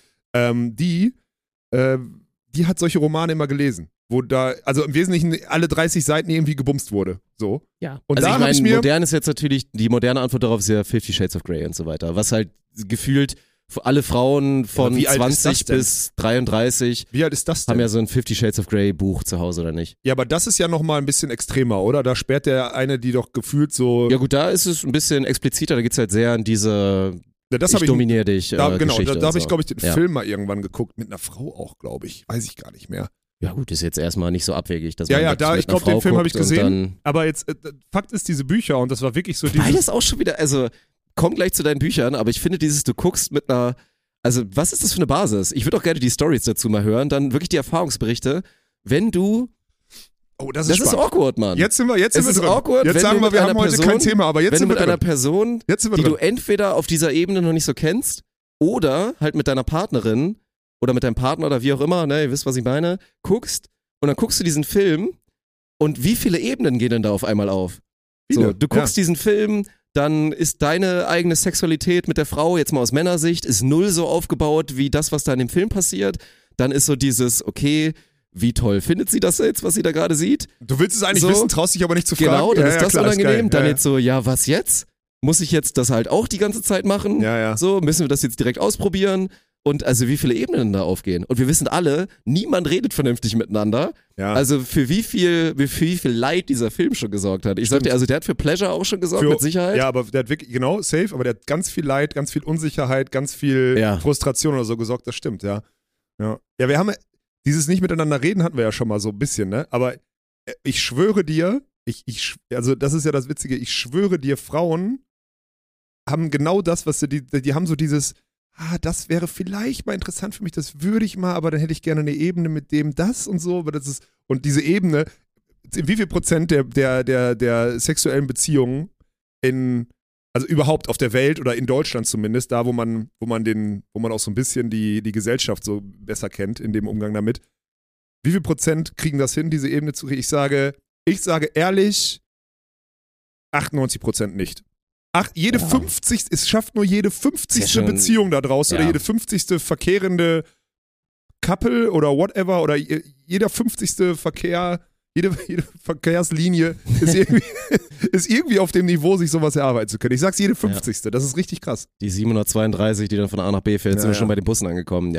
Die hat solche Romane immer gelesen, wo da, also im Wesentlichen alle 30 Seiten irgendwie gebumst wurde. So. Ja. Und also da ich meine, modern ist jetzt natürlich, die moderne Antwort darauf ist ja 50 Shades of Grey und so weiter. Was halt gefühlt für alle Frauen von 20 bis 33 Wie alt ist das denn? Haben ja so ein 50 Shades of Grey Buch zu Hause, oder nicht? Ja, aber das ist ja nochmal ein bisschen extremer, oder? Da sperrt der eine die doch gefühlt so. Ja gut, da ist es ein bisschen expliziter, da geht es halt sehr an diese ich dominiere dich. Genau, Geschichte da habe ich, glaube ich, den Film mal irgendwann geguckt, mit einer Frau auch, glaube ich. Weiß ich gar nicht mehr. Ja gut, ist jetzt erstmal nicht so abwegig. Dass man ich glaube, den Film habe ich gesehen. Aber jetzt, Fakt ist, diese Bücher, und das war wirklich so dieses. Beides auch schon wieder, also komm gleich zu deinen Büchern, aber ich finde du guckst mit einer, also was ist das für eine Basis? Ich würde auch gerne die Stories dazu mal hören, dann wirklich die Erfahrungsberichte, wenn du. Oh, das ist awkward, Mann. Jetzt sind wir drin. Awkward, jetzt sagen wir haben heute kein Thema, aber jetzt sind wir mit einer Person, die du entweder auf dieser Ebene noch nicht so kennst oder halt mit deiner Partnerin oder mit deinem Partner oder wie auch immer, ne, ihr wisst, was ich meine, guckst und dann guckst du diesen Film und wie viele Ebenen gehen denn da auf einmal auf? So, du guckst diesen Film, dann ist deine eigene Sexualität mit der Frau, jetzt mal aus Männersicht, ist null so aufgebaut wie das, was da in dem Film passiert. Dann ist so dieses, okay, wie toll findet sie das jetzt, was sie da gerade sieht? Du willst es eigentlich wissen, traust dich aber nicht zu fragen. Genau, dann ist das klar, unangenehm. Ist dann jetzt so, ja, was jetzt? Muss ich jetzt das halt auch die ganze Zeit machen? Ja. So, müssen wir das jetzt direkt ausprobieren? Und also wie viele Ebenen da aufgehen. Und wir wissen alle, niemand redet vernünftig miteinander. Ja. Also für wie viel Leid dieser Film schon gesorgt hat. Ich sag dir, also der hat für Pleasure auch schon gesorgt, mit Sicherheit. Ja, aber der hat wirklich, genau, safe, aber der hat ganz viel Leid, ganz viel Unsicherheit, ganz viel Frustration oder so gesorgt, das stimmt, ja. Ja, wir haben dieses nicht miteinander reden hatten wir ja schon mal so ein bisschen, ne? Aber ich schwöre dir, also das ist ja das Witzige, ich schwöre dir, Frauen haben genau das, was die haben so dieses, das wäre vielleicht mal interessant für mich, das würde ich mal, aber dann hätte ich gerne eine Ebene mit dem das und so, aber das ist, Und diese Ebene, in wie viel Prozent der sexuellen Beziehungen also überhaupt auf der Welt oder in Deutschland zumindest, da wo man auch so ein bisschen die Gesellschaft so besser kennt in dem Umgang damit, wie viel Prozent kriegen das hin, diese Ebene zu kriegen? Ich sage ehrlich, 98% nicht. Es schafft nur jede 50. Beziehung da draußen oder jede 50. verkehrende Couple oder whatever oder jeder 50. Verkehr, jede Verkehrslinie ist irgendwie auf dem Niveau, sich sowas erarbeiten zu können. Ich sag's jede 50. Das ist richtig krass. Die 732, die dann von A nach B fährt, sind wir schon bei den Bussen angekommen.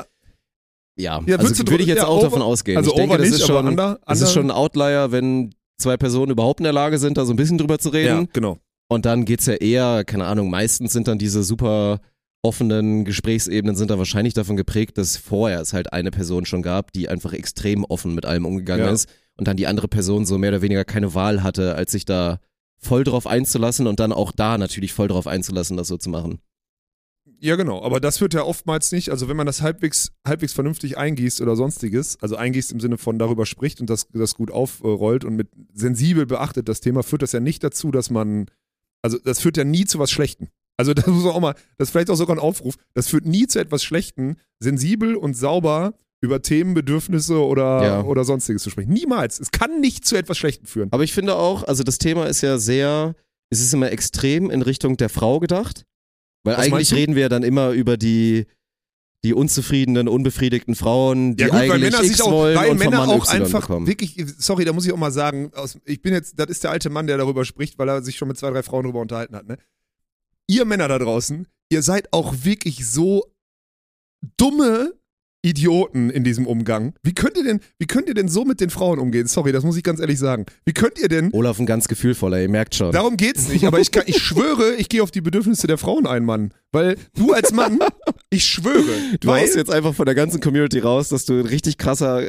Also würde ich jetzt auch davon ausgehen. Also ich denke, das nicht, ist schon, das ist schon ein Outlier, wenn 2 Personen überhaupt in der Lage sind, da so ein bisschen drüber zu reden. Ja, genau. Und dann geht's ja eher, keine Ahnung, meistens sind dann diese super offenen Gesprächsebenen sind da wahrscheinlich davon geprägt, dass vorher es halt eine Person schon gab, die einfach extrem offen mit allem umgegangen ist und dann die andere Person so mehr oder weniger keine Wahl hatte, als sich da voll drauf einzulassen und dann auch da natürlich voll drauf einzulassen, das so zu machen. Ja, genau, aber das wird ja oftmals nicht, also wenn man das halbwegs vernünftig eingießt oder sonstiges, also eingießt im Sinne von darüber spricht und das gut aufrollt und mit sensibel beachtet das Thema, führt das ja nicht dazu, dass man, also das führt ja nie zu was Schlechtem. Also das muss man auch mal, das ist vielleicht auch sogar ein Aufruf, das führt nie zu etwas Schlechtem, sensibel und sauber über Themen, Bedürfnisse oder sonstiges zu sprechen. Niemals. Es kann nicht zu etwas Schlechtem führen. Aber ich finde auch, also das Thema ist ja es ist immer extrem in Richtung der Frau gedacht, weil Was eigentlich reden wir ja dann immer über die unzufriedenen, unbefriedigten Frauen, die eigentlich Männer X wollen weil und vom Männer Mann auch Y einfach bekommen. wirklich, sorry, da muss ich auch mal sagen, das ist der alte Mann, der darüber spricht, weil er sich schon mit 2, 3 Frauen darüber unterhalten hat, ne? Ihr Männer da draußen, ihr seid auch wirklich so dumme Idioten in diesem Umgang. Wie könnt ihr denn so mit den Frauen umgehen? Sorry, das muss ich ganz ehrlich sagen. Wie könnt ihr denn... Olaf ein ganz gefühlvoller, ihr merkt schon. Darum geht's nicht, aber ich schwöre, ich gehe auf die Bedürfnisse der Frauen ein, Mann. Weil du als Mann, ich schwöre. Du haust jetzt einfach von der ganzen Community raus, dass du ein richtig krasser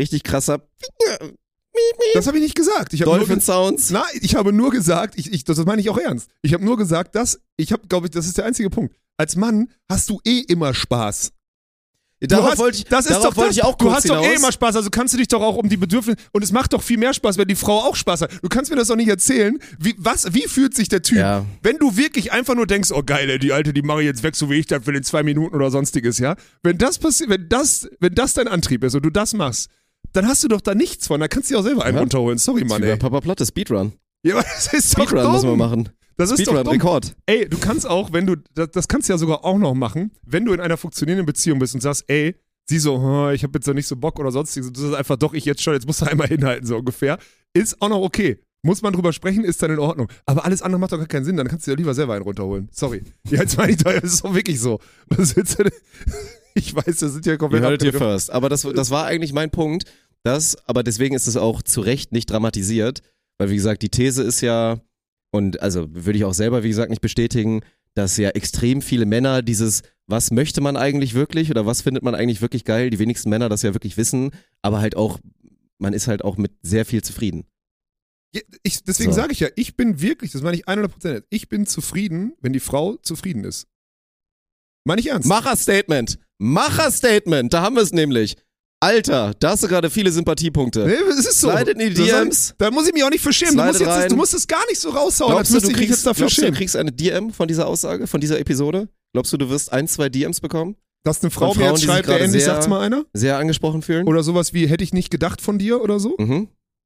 Das habe ich nicht gesagt. Dolphin Sounds. Nein, ich habe nur gesagt, das meine ich auch ernst. Ich habe nur gesagt, das ist der einzige Punkt. Als Mann hast du immer Spaß. Darauf wollte ich auch kurz Du hast hinaus. doch immer Spaß, also kannst du dich doch auch um die Bedürfnisse, und es macht doch viel mehr Spaß, wenn die Frau auch Spaß hat. Du kannst mir das doch nicht erzählen. Wie fühlt sich der Typ, wenn du wirklich einfach nur denkst, oh geil, ey, die Alte, die mache ich jetzt weg, so wie ich das will in 2 Minuten oder sonstiges, ja? Wenn das passiert, wenn das dein Antrieb ist und du das machst, dann hast du doch da nichts von, da kannst du dir auch selber einen runterholen. Sorry, Mann, ey. Papa Platte, Speedrun. Ja, aber das ist doch Speedrun dumm. muss man machen. Das ist doch dumm. Rekord. Ey, du kannst auch, das kannst du ja sogar auch noch machen, wenn du in einer funktionierenden Beziehung bist und sagst, ey, sie so, ich habe jetzt noch nicht so Bock oder sonstiges, du sagst einfach, doch, ich jetzt musst du einmal hinhalten, so ungefähr. Ist auch noch okay. Muss man drüber sprechen, ist dann in Ordnung. Aber alles andere macht doch gar keinen Sinn, dann kannst du dir lieber selber einen runterholen. Sorry. Ja, jetzt meine ich doch, das ist doch wirklich so. Was willst du denn? Ich weiß, das sind ja komplett... You heard it here first. Aber das war eigentlich mein Punkt, aber deswegen ist es auch zu Recht nicht dramatisiert, weil wie gesagt, die These ist ja, und also würde ich auch selber, wie gesagt, nicht bestätigen, dass ja extrem viele Männer was möchte man eigentlich wirklich oder was findet man eigentlich wirklich geil, die wenigsten Männer das ja wirklich wissen, aber halt auch, man ist halt auch mit sehr viel zufrieden. Ja, deswegen sage ich ja, ich bin wirklich, das meine ich 100%, ich bin zufrieden, wenn die Frau zufrieden ist. Meine ich ernst. Macher-Statement, da haben wir es nämlich. Alter, da hast du gerade viele Sympathiepunkte. Nee, es ist so. Slide in die DMs. Da muss ich mich auch nicht für schämen. Du musst es gar nicht so raushauen. Glaubst du, du kriegst eine DM von dieser Aussage, von dieser Episode? Glaubst du, du wirst 1, 2 DMs bekommen? Dass eine Frau mir jetzt schreibt, endlich sagt's mal einer? Sehr angesprochen fühlen? Oder sowas wie, hätte ich nicht gedacht von dir oder so? Mhm.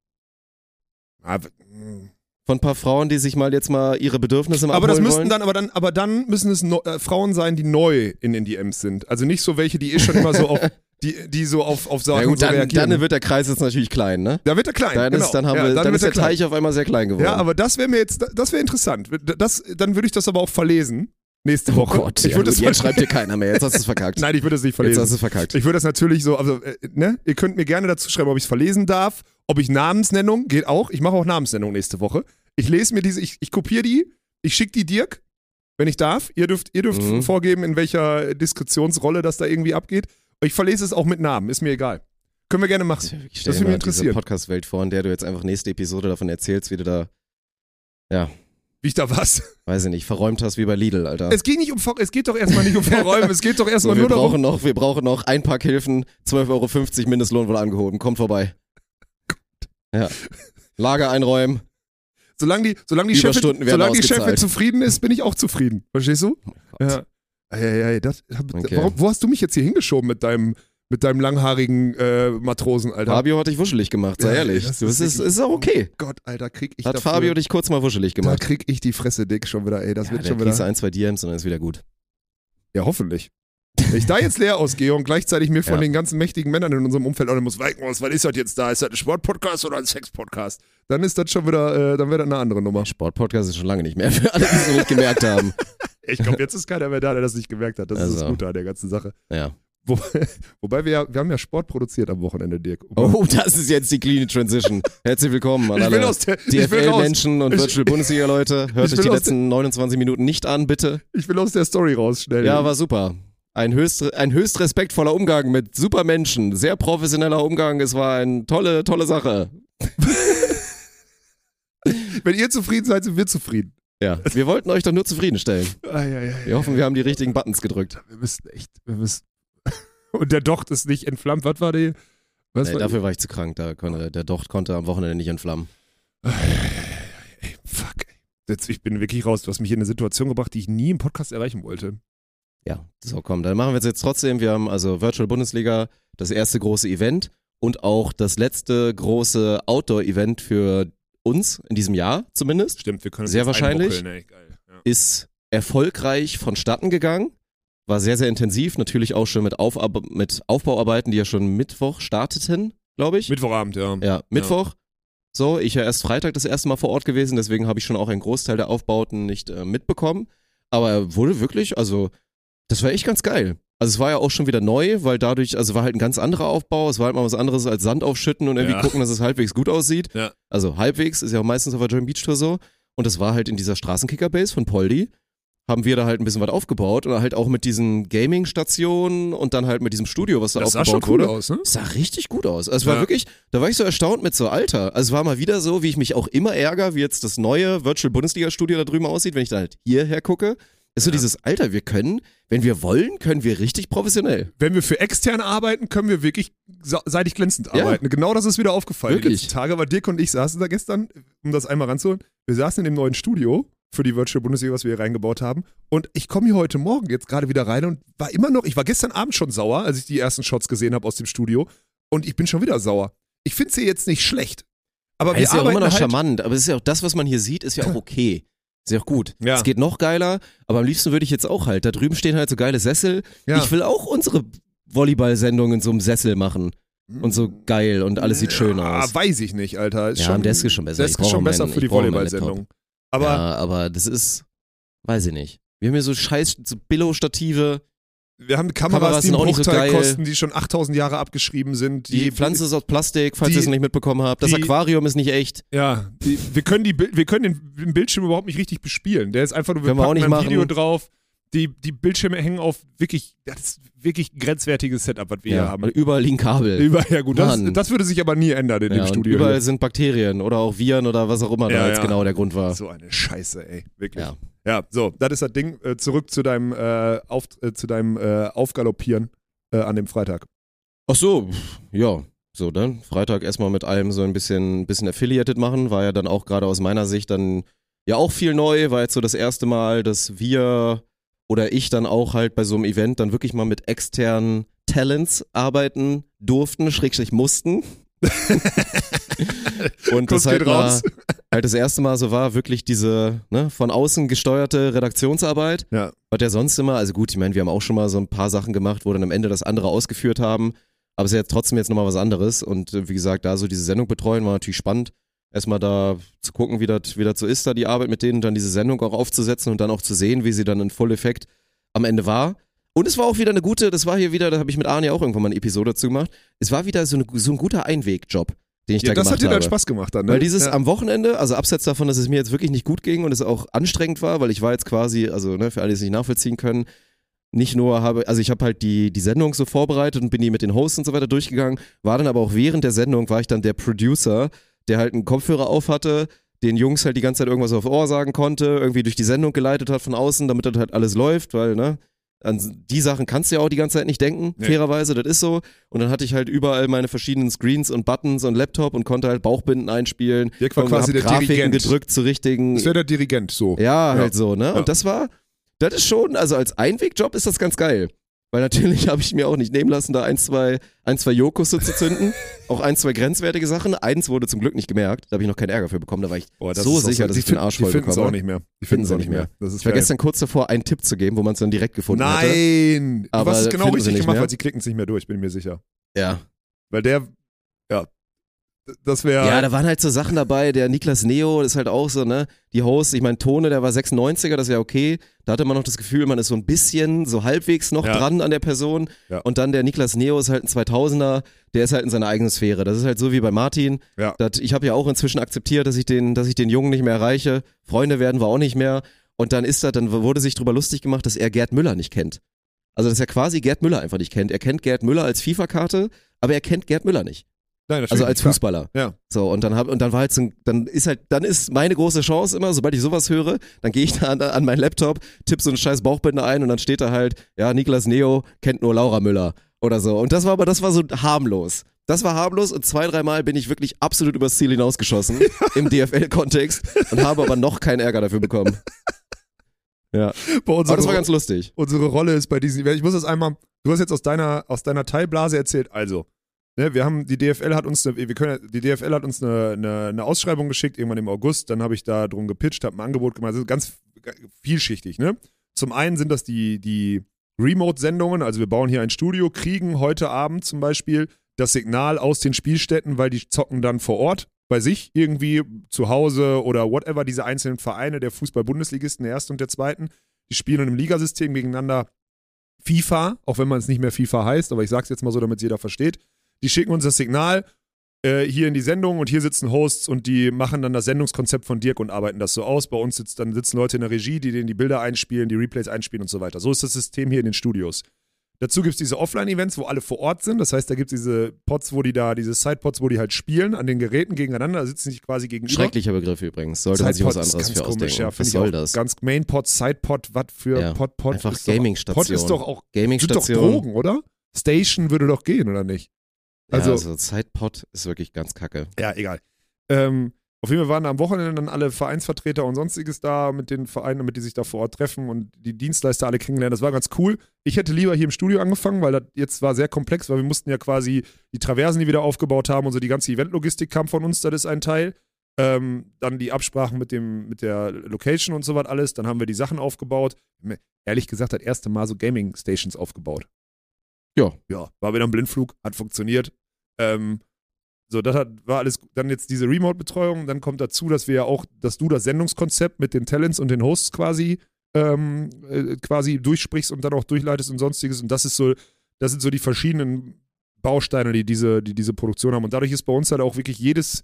Von ein paar Frauen, die sich jetzt mal ihre Bedürfnisse mal abholen wollen. Aber dann müssen es Frauen sein, die neu in den DMs sind. Also nicht so welche, die schon immer so auf die so auf Sachen ja gut, so reagieren. Dann wird der Kreis jetzt natürlich klein, ne? Da wird er klein, Dann ist der Teich auf einmal sehr klein geworden. Ja, aber das wäre interessant. Dann würde ich das aber auch verlesen. Nächste Woche. Oh Gott, jetzt schreibt dir keiner mehr, jetzt hast du es verkackt. Nein, ich würde das nicht verlesen. Jetzt hast du es verkackt. Ich würde das natürlich so, also, ihr könnt mir gerne dazu schreiben, ob ich es verlesen darf, ob ich Namensnennung, geht auch. Ich mache auch Namensnennung nächste Woche. Ich lese mir ich kopiere die, ich schicke die Dirk, wenn ich darf. Ihr dürft vorgeben, in welcher Diskretionsrolle das da irgendwie abgeht. Ich verlese es auch mit Namen, ist mir egal. Können wir gerne machen. Das würde mich interessieren. Diese Podcast-Welt vor, in der du jetzt einfach nächste Episode davon erzählst, wie du da, Wie ich da was? Weiß ich nicht, verräumt hast wie bei Lidl, Alter. Es geht doch erstmal nicht um Verräumen, es geht doch erstmal nur darum. Wir brauchen noch Einpackhilfen, 12,50 € Mindestlohn wurde angehoben, kommt vorbei. Ja. Lager einräumen. Solange die Chefin zufrieden ist, bin ich auch zufrieden. Verstehst du? Oh mein Gott. Ja. Wo hast du mich jetzt hier hingeschoben mit deinem langhaarigen Matrosen, Alter? Fabio hat dich wuschelig gemacht, sei ehrlich. Das ist auch okay. Gott, Alter, krieg ich Hat Fabio dich kurz mal wuschelig gemacht. Da krieg ich die Fresse dick schon wieder, ey. Das wird schon kriegst du wieder. 1, 2 DMs und dann ist wieder gut. Ja, hoffentlich. Wenn ich da jetzt leer ausgehe und gleichzeitig mir von den ganzen mächtigen Männern in unserem Umfeld auch muss, was ist das jetzt da? Ist das ein Sportpodcast oder ein Sexpodcast? Dann ist das schon wieder, dann wäre das eine andere Nummer. Sportpodcast ist schon lange nicht mehr für alle, die es noch nicht gemerkt haben. Ich glaube, jetzt ist keiner mehr da, der das nicht gemerkt hat. Das ist das Gute an der ganzen Sache. Ja. Wobei wir haben ja Sport produziert am Wochenende, Dirk. Oh, das ist jetzt die clean Transition. Herzlich willkommen an alle DFL-Menschen und Virtual-Bundesliga-Leute. Hört euch die letzten 29 Minuten nicht an, bitte. Ich will aus der Story raus, schnell. Ja, war super. Ein höchst respektvoller Umgang mit super Menschen. Sehr professioneller Umgang. Es war eine tolle Sache. Wenn ihr zufrieden seid, sind wir zufrieden. Ja, wir wollten euch doch nur zufriedenstellen. Wir hoffen, wir haben die richtigen Buttons gedrückt. Wir müssen. Und der Docht ist nicht entflammt. Was war die? Dafür war ich zu krank. Der Docht konnte am Wochenende nicht entflammen. Ey, fuck. Ich bin wirklich raus. Du hast mich in eine Situation gebracht, die ich nie im Podcast erreichen wollte. Ja, so komm, dann machen wir es jetzt trotzdem. Wir haben also Virtual Bundesliga, das erste große Event und auch das letzte große Outdoor-Event für uns in diesem Jahr zumindest. Stimmt, wir können sehr wahrscheinlich Geil. Ja. Ist erfolgreich vonstatten gegangen. War sehr, sehr intensiv, natürlich auch schon mit Aufbauarbeiten, die ja schon Mittwoch starteten, glaube ich. Mittwochabend, ja. Ja, Mittwoch. Ja. So, ich ja erst Freitag das erste Mal vor Ort gewesen, deswegen habe ich schon auch einen Großteil der Aufbauten nicht mitbekommen. Aber er wurde wirklich, also das war echt ganz geil. Also es war ja auch schon wieder neu, weil dadurch, also war halt ein ganz anderer Aufbau, es war halt mal was anderes als Sand aufschütten und irgendwie gucken, dass es halbwegs gut aussieht. Ja. Also halbwegs, ist ja auch meistens auf der German Beach Tour so. Und das war halt in dieser Straßenkicker-Base von Poldi. Haben wir da halt ein bisschen was aufgebaut und halt auch mit diesen Gaming-Stationen und dann halt mit diesem Studio, was da aufgebaut wurde. Das sah schon cool aus, ne? Das sah richtig gut aus. Also es war wirklich, da war ich so erstaunt mit so, Alter, also es war mal wieder so, wie ich mich auch immer ärgere, wie jetzt das neue Virtual-Bundesliga-Studio da drüben aussieht, wenn ich da halt hierher gucke. Ist so dieses, Alter, wir können, wenn wir wollen, können wir richtig professionell. Wenn wir für extern arbeiten, können wir wirklich seitig glänzend arbeiten. Genau das ist wieder aufgefallen. Wirklich? Die letzten Tage, aber Dirk und ich saßen da gestern, um das einmal ranzuholen, wir saßen in dem neuen Studio für die Virtual Bundesliga, was wir hier reingebaut haben. Und ich komme hier heute Morgen jetzt gerade wieder rein und ich war gestern Abend schon sauer, als ich die ersten Shots gesehen habe aus dem Studio. Und ich bin schon wieder sauer. Ich finde es hier jetzt nicht schlecht. Aber wir ist ja auch immer noch halt charmant. Aber es ist ja auch das, was man hier sieht, ist ja auch okay. Ist ja auch gut. Ja. Es geht noch geiler, aber am liebsten würde ich jetzt auch halt, da drüben stehen halt so geile Sessel. Ja. Ich will auch unsere Volleyball-Sendung in so einem Sessel machen. Und so geil und alles sieht schön aus. Weiß ich nicht, Alter. Am Desk ist schon besser. Desk ist schon besser für die Volleyball-Sendung. Aber das ist, weiß ich nicht. Wir haben hier so scheiß so Billo-Stative. Wir haben Kameras, die einen Bruchteil kosten, die schon 8000 Jahre abgeschrieben sind. Die Pflanze ist aus Plastik, falls ihr es noch nicht mitbekommen habt. Das Aquarium ist nicht echt. Ja, wir können den Bildschirm überhaupt nicht richtig bespielen. Der ist einfach nur, wir packen ein Video drauf. Die Bildschirme hängen auf das ist wirklich ein grenzwertiges Setup, was wir hier haben. Überall liegen Kabel. Ja gut, das würde sich aber nie ändern in dem Studio. Überall sind Bakterien oder auch Viren oder was auch immer da jetzt genau der Grund war. So eine Scheiße, ey. Wirklich. Ja, so, das ist das Ding. Zurück zu deinem Aufgaloppieren an dem Freitag. Ach so, ja. So, dann Freitag erstmal mit allem so ein bisschen affiliated machen. War ja dann auch gerade aus meiner Sicht dann ja auch viel neu. War jetzt so das erste Mal, dass wir oder ich dann auch halt bei so einem Event dann wirklich mal mit externen Talents arbeiten durften, / mussten. Und das halt mal halt das erste Mal so war, wirklich diese von außen gesteuerte Redaktionsarbeit. Ja. Was ja sonst immer, also gut, ich meine, wir haben auch schon mal so ein paar Sachen gemacht, wo dann am Ende das andere ausgeführt haben, aber es ist ja trotzdem jetzt nochmal was anderes und wie gesagt, da so diese Sendung betreuen war natürlich spannend, erstmal da zu gucken, wie das so ist, da die Arbeit mit denen, dann diese Sendung auch aufzusetzen und dann auch zu sehen, wie sie dann in Full-Effekt am Ende war. Und es war auch wieder eine gute, das war hier wieder, da habe ich mit Arne auch irgendwann mal eine Episode dazu gemacht, es war wieder so ein guter Einwegjob, den ich da gemacht habe. Das hat dir dann Spaß gemacht dann, ne? Weil dieses am Wochenende, also abseits davon, dass es mir jetzt wirklich nicht gut ging und es auch anstrengend war, weil ich war jetzt quasi, also für alle, die es nicht nachvollziehen können, nicht nur ich habe halt die Sendung so vorbereitet und bin die mit den Hosts und so weiter durchgegangen, war dann aber auch während der Sendung, war ich dann der Producer, der halt einen Kopfhörer auf hatte, den Jungs halt die ganze Zeit irgendwas auf Ohr sagen konnte, irgendwie durch die Sendung geleitet hat von außen, damit das halt alles läuft, weil, An die Sachen kannst du ja auch die ganze Zeit nicht denken, fairerweise, das ist so. Und dann hatte ich halt überall meine verschiedenen Screens und Buttons und Laptop und konnte halt Bauchbinden einspielen. Dirk war quasi der Grafiken Dirigent. gedrückt zu richtigen. Das wäre der Dirigent, so. Ja, halt so, ne? Ja. Und das ist schon, also als Einwegjob ist das ganz geil. Weil natürlich habe ich mir auch nicht nehmen lassen, da ein, zwei Jokos so zu zünden. Auch 1, 2 grenzwertige Sachen. Eins wurde zum Glück nicht gemerkt. Da habe ich noch keinen Ärger für bekommen. Da war ich so sicher, dass ich den Arsch voll bekomme. Die finden es auch nicht mehr. Die finden es auch nicht mehr. Das ist ich war geil. gestern kurz davor, einen Tipp zu geben, wo man es dann direkt gefunden hätte. Nein! Aber du hast es genau finden sie richtig nicht gemacht, mehr. weil sie klicken es nicht mehr durch, bin ich mir sicher. Ja. Weil das wäre... Ja, da waren halt so Sachen dabei, der Niklas Neo, das ist halt auch so, ne, die Host, ich meine, Tone, der war 96er, das ist ja okay, da hatte man noch das Gefühl, man ist so ein bisschen, so halbwegs noch dran an der Person Ja. und dann der Niklas Neo ist halt ein 2000er, der ist halt in seiner eigenen Sphäre, das ist halt so wie bei Martin, Ja. ich habe ja auch inzwischen akzeptiert, dass ich den Jungen nicht mehr erreiche, Freunde werden wir auch nicht mehr und dann wurde sich drüber lustig gemacht, dass er Gerd Müller nicht kennt. Also, dass er quasi Gerd Müller einfach nicht kennt. Er kennt Gerd Müller als FIFA-Karte, aber er kennt Gerd Müller nicht. Nein, natürlich Also als nicht, klar. Fußballer. Ja. So, und dann war halt dann ist meine große Chance immer, sobald ich sowas höre, dann gehe ich da an meinen Laptop, tippe so einen scheiß Bauchbinder ein und dann steht da halt, ja, Niklas Neo kennt nur Laura Müller oder so. Und das war so harmlos. Das war harmlos und 2, 3 Mal bin ich wirklich absolut übers Ziel hinausgeschossen im DFL-Kontext und habe aber noch keinen Ärger dafür bekommen. Ja. Aber das war ganz lustig. Unsere Rolle ist bei diesen, ich muss das einmal, du hast jetzt aus deiner Teilblase erzählt, also, ne, die DFL hat uns eine Ausschreibung geschickt, irgendwann im August, dann habe ich da drum gepitcht, habe ein Angebot gemacht, also ganz vielschichtig, ne. Zum einen sind das die Remote-Sendungen, also wir bauen hier ein Studio, kriegen heute Abend zum Beispiel das Signal aus den Spielstätten, weil die zocken dann vor Ort bei sich irgendwie zu Hause oder whatever, diese einzelnen Vereine der Fußball-Bundesligisten, der ersten und der zweiten, die spielen im Ligasystem gegeneinander FIFA, auch wenn man es nicht mehr FIFA heißt, aber ich sag's jetzt mal so, damit es jeder versteht. Die schicken uns das Signal hier in die Sendung und hier sitzen Hosts und die machen dann das Sendungskonzept von Dirk und arbeiten das so aus. Bei uns sitzen Leute in der Regie, die denen die Bilder einspielen, die Replays einspielen und so weiter. So ist das System hier in den Studios. Dazu gibt es diese Offline-Events, wo alle vor Ort sind. Das heißt, da gibt es diese Pods, diese Side-Pods, wo die halt spielen an den Geräten gegeneinander. Da sitzen sich quasi gegenüber. Schrecklicher Begriff übrigens. Sollte man sich was anderes für ausdenken. Ja, was soll das? Ganz Main-Pod, Side-Pod, was für Pod? Einfach Gaming-Station. Pod ist doch auch Gaming-Station. Sind doch Drogen, oder? Station würde doch gehen, oder nicht? Also Sidepod ist wirklich ganz kacke. Ja, egal. Auf jeden Fall waren da am Wochenende dann alle Vereinsvertreter und sonstiges da mit den Vereinen, damit die sich da vor Ort treffen und die Dienstleister alle kennenlernen. Das war ganz cool. Ich hätte lieber hier im Studio angefangen, weil das jetzt war sehr komplex, weil wir mussten ja quasi die Traversen, die wir da aufgebaut haben und so die ganze Eventlogistik kam von uns, das ist ein Teil. Dann die Absprachen mit der Location und so was alles. Dann haben wir die Sachen aufgebaut. Ehrlich gesagt, das erste Mal so Gaming-Stations aufgebaut. Ja, war wieder ein Blindflug, hat funktioniert. So, war alles, dann jetzt diese Remote-Betreuung, dann kommt dazu, dass du das Sendungskonzept mit den Talents und den Hosts quasi durchsprichst und dann auch durchleitest und sonstiges und das sind so die verschiedenen Bausteine, die diese Produktion haben und dadurch ist bei uns halt auch wirklich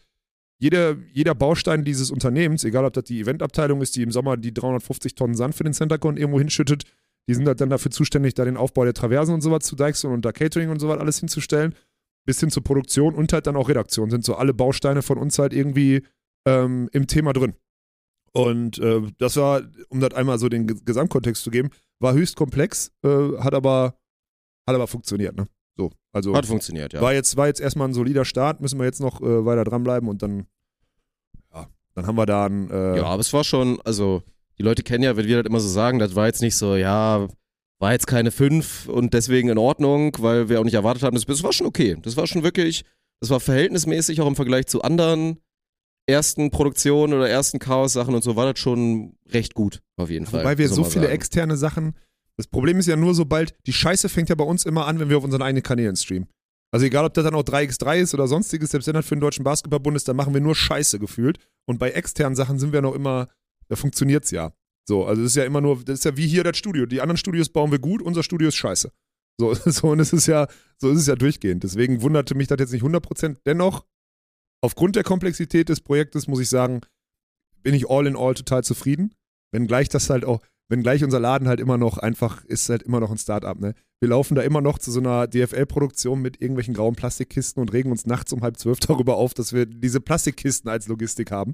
jeder Baustein dieses Unternehmens, egal ob das die Eventabteilung ist, die im Sommer die 350 Tonnen Sand für den CenterCon irgendwo hinschüttet, die sind halt dann dafür zuständig, da den Aufbau der Traversen und sowas zu deichseln und da Catering und sowas alles hinzustellen, bis hin zur Produktion und halt dann auch Redaktion, sind so alle Bausteine von uns halt irgendwie im Thema drin. Und das war, um das einmal so den Gesamtkontext zu geben, war höchst komplex, hat aber funktioniert, ne? So, also hat funktioniert, ja. War jetzt erstmal ein solider Start, müssen wir jetzt noch weiter dranbleiben und dann haben wir da ein ja, aber es war schon, also die Leute kennen ja, wenn wir das immer so sagen, das war jetzt nicht so, ja, war jetzt keine 5 und deswegen in Ordnung, weil wir auch nicht erwartet haben, das war schon okay. Das war schon wirklich, das war verhältnismäßig auch im Vergleich zu anderen ersten Produktionen oder ersten Chaos-Sachen und so war das schon recht gut, auf jeden Fall. Weil wir so viele sagen. externe Sachen, das Problem ist ja nur, sobald, die Scheiße fängt ja bei uns immer an, wenn wir auf unseren eigenen Kanälen streamen. Also egal, ob das dann auch 3x3 ist oder sonstiges, selbst wenn das für den Deutschen Basketballbund ist, dann machen wir nur Scheiße gefühlt. Und bei externen Sachen sind wir noch immer, da funktioniert's ja. So, also das ist ja immer nur, das ist ja wie hier das Studio. Die anderen Studios bauen wir gut, unser Studio ist scheiße. So und so ist es ja durchgehend. Deswegen wunderte mich das jetzt nicht 100%. Dennoch, aufgrund der Komplexität des Projektes, muss ich sagen, bin ich all in all total zufrieden. Wenngleich unser Laden halt immer noch ist halt immer noch ein Start-up, ne? Wir laufen da immer noch zu so einer DFL-Produktion mit irgendwelchen grauen Plastikkisten und regen uns nachts um 11:30 darüber auf, dass wir diese Plastikkisten als Logistik haben.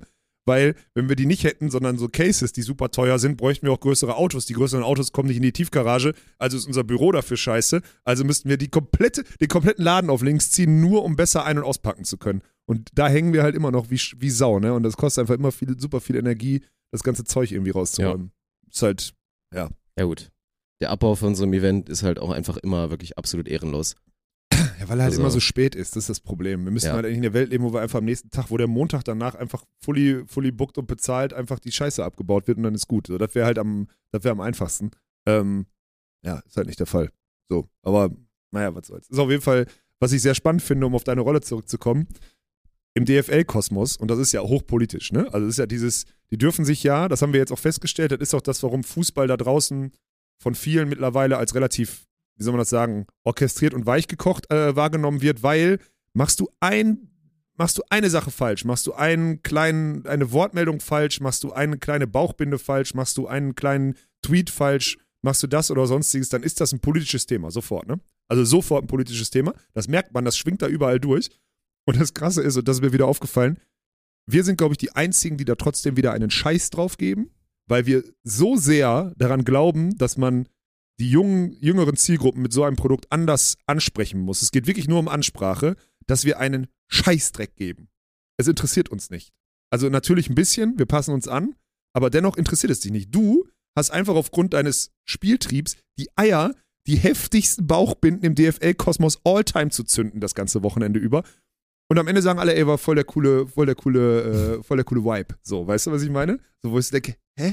weil wenn wir die nicht hätten, sondern so Cases, die super teuer sind, bräuchten wir auch größere Autos. Die größeren Autos kommen nicht in die Tiefgarage, also ist unser Büro dafür scheiße. Also müssten wir den kompletten Laden auf links ziehen, nur um besser ein- und auspacken zu können. Und da hängen wir halt immer noch wie Sau, ne? Und das kostet einfach immer super viel Energie, das ganze Zeug irgendwie rauszuräumen. Ist halt, ja. Ja gut. Der Abbau von so einem Event ist halt auch einfach immer wirklich absolut ehrenlos. Ja, weil er halt Also- immer so spät ist, das ist das Problem. Wir müssen halt eigentlich in der Welt leben, wo wir einfach am nächsten Tag, wo der Montag danach einfach fully booked und bezahlt, einfach die Scheiße abgebaut wird und dann ist gut. So, das wäre halt am einfachsten. Ja, ist halt nicht der Fall. So, aber naja, was soll's. Ist auf jeden Fall, was ich sehr spannend finde, um auf deine Rolle zurückzukommen, im DFL-Kosmos, und das ist ja hochpolitisch, ne? Also das ist ja die dürfen sich ja, das haben wir jetzt auch festgestellt, das ist auch das, warum Fußball da draußen von vielen mittlerweile als relativ, wie soll man das sagen, orchestriert und weich gekocht wahrgenommen wird, weil machst du eine Sache falsch, machst du eine Wortmeldung falsch, machst du eine kleine Bauchbinde falsch, machst du einen kleinen Tweet falsch, machst du das oder sonstiges, dann ist das ein politisches Thema, sofort, ne? Also sofort ein politisches Thema, das merkt man, das schwingt da überall durch. Und das Krasse ist, und das ist mir wieder aufgefallen, wir sind, glaube ich, die Einzigen, die da trotzdem wieder einen Scheiß drauf geben, weil wir so sehr daran glauben, dass man die jüngeren Zielgruppen mit so einem Produkt anders ansprechen muss. Es geht wirklich nur um Ansprache, dass wir einen Scheißdreck geben. Es interessiert uns nicht. Also natürlich ein bisschen, wir passen uns an, aber dennoch interessiert es dich nicht. Du hast einfach aufgrund deines Spieltriebs die Eier, die heftigsten Bauchbinden im DFL-Kosmos all-time zu zünden, das ganze Wochenende über. Und am Ende sagen alle, ey, war voll der coole Vibe. So, weißt du, was ich meine? So, wo ich denke, hä?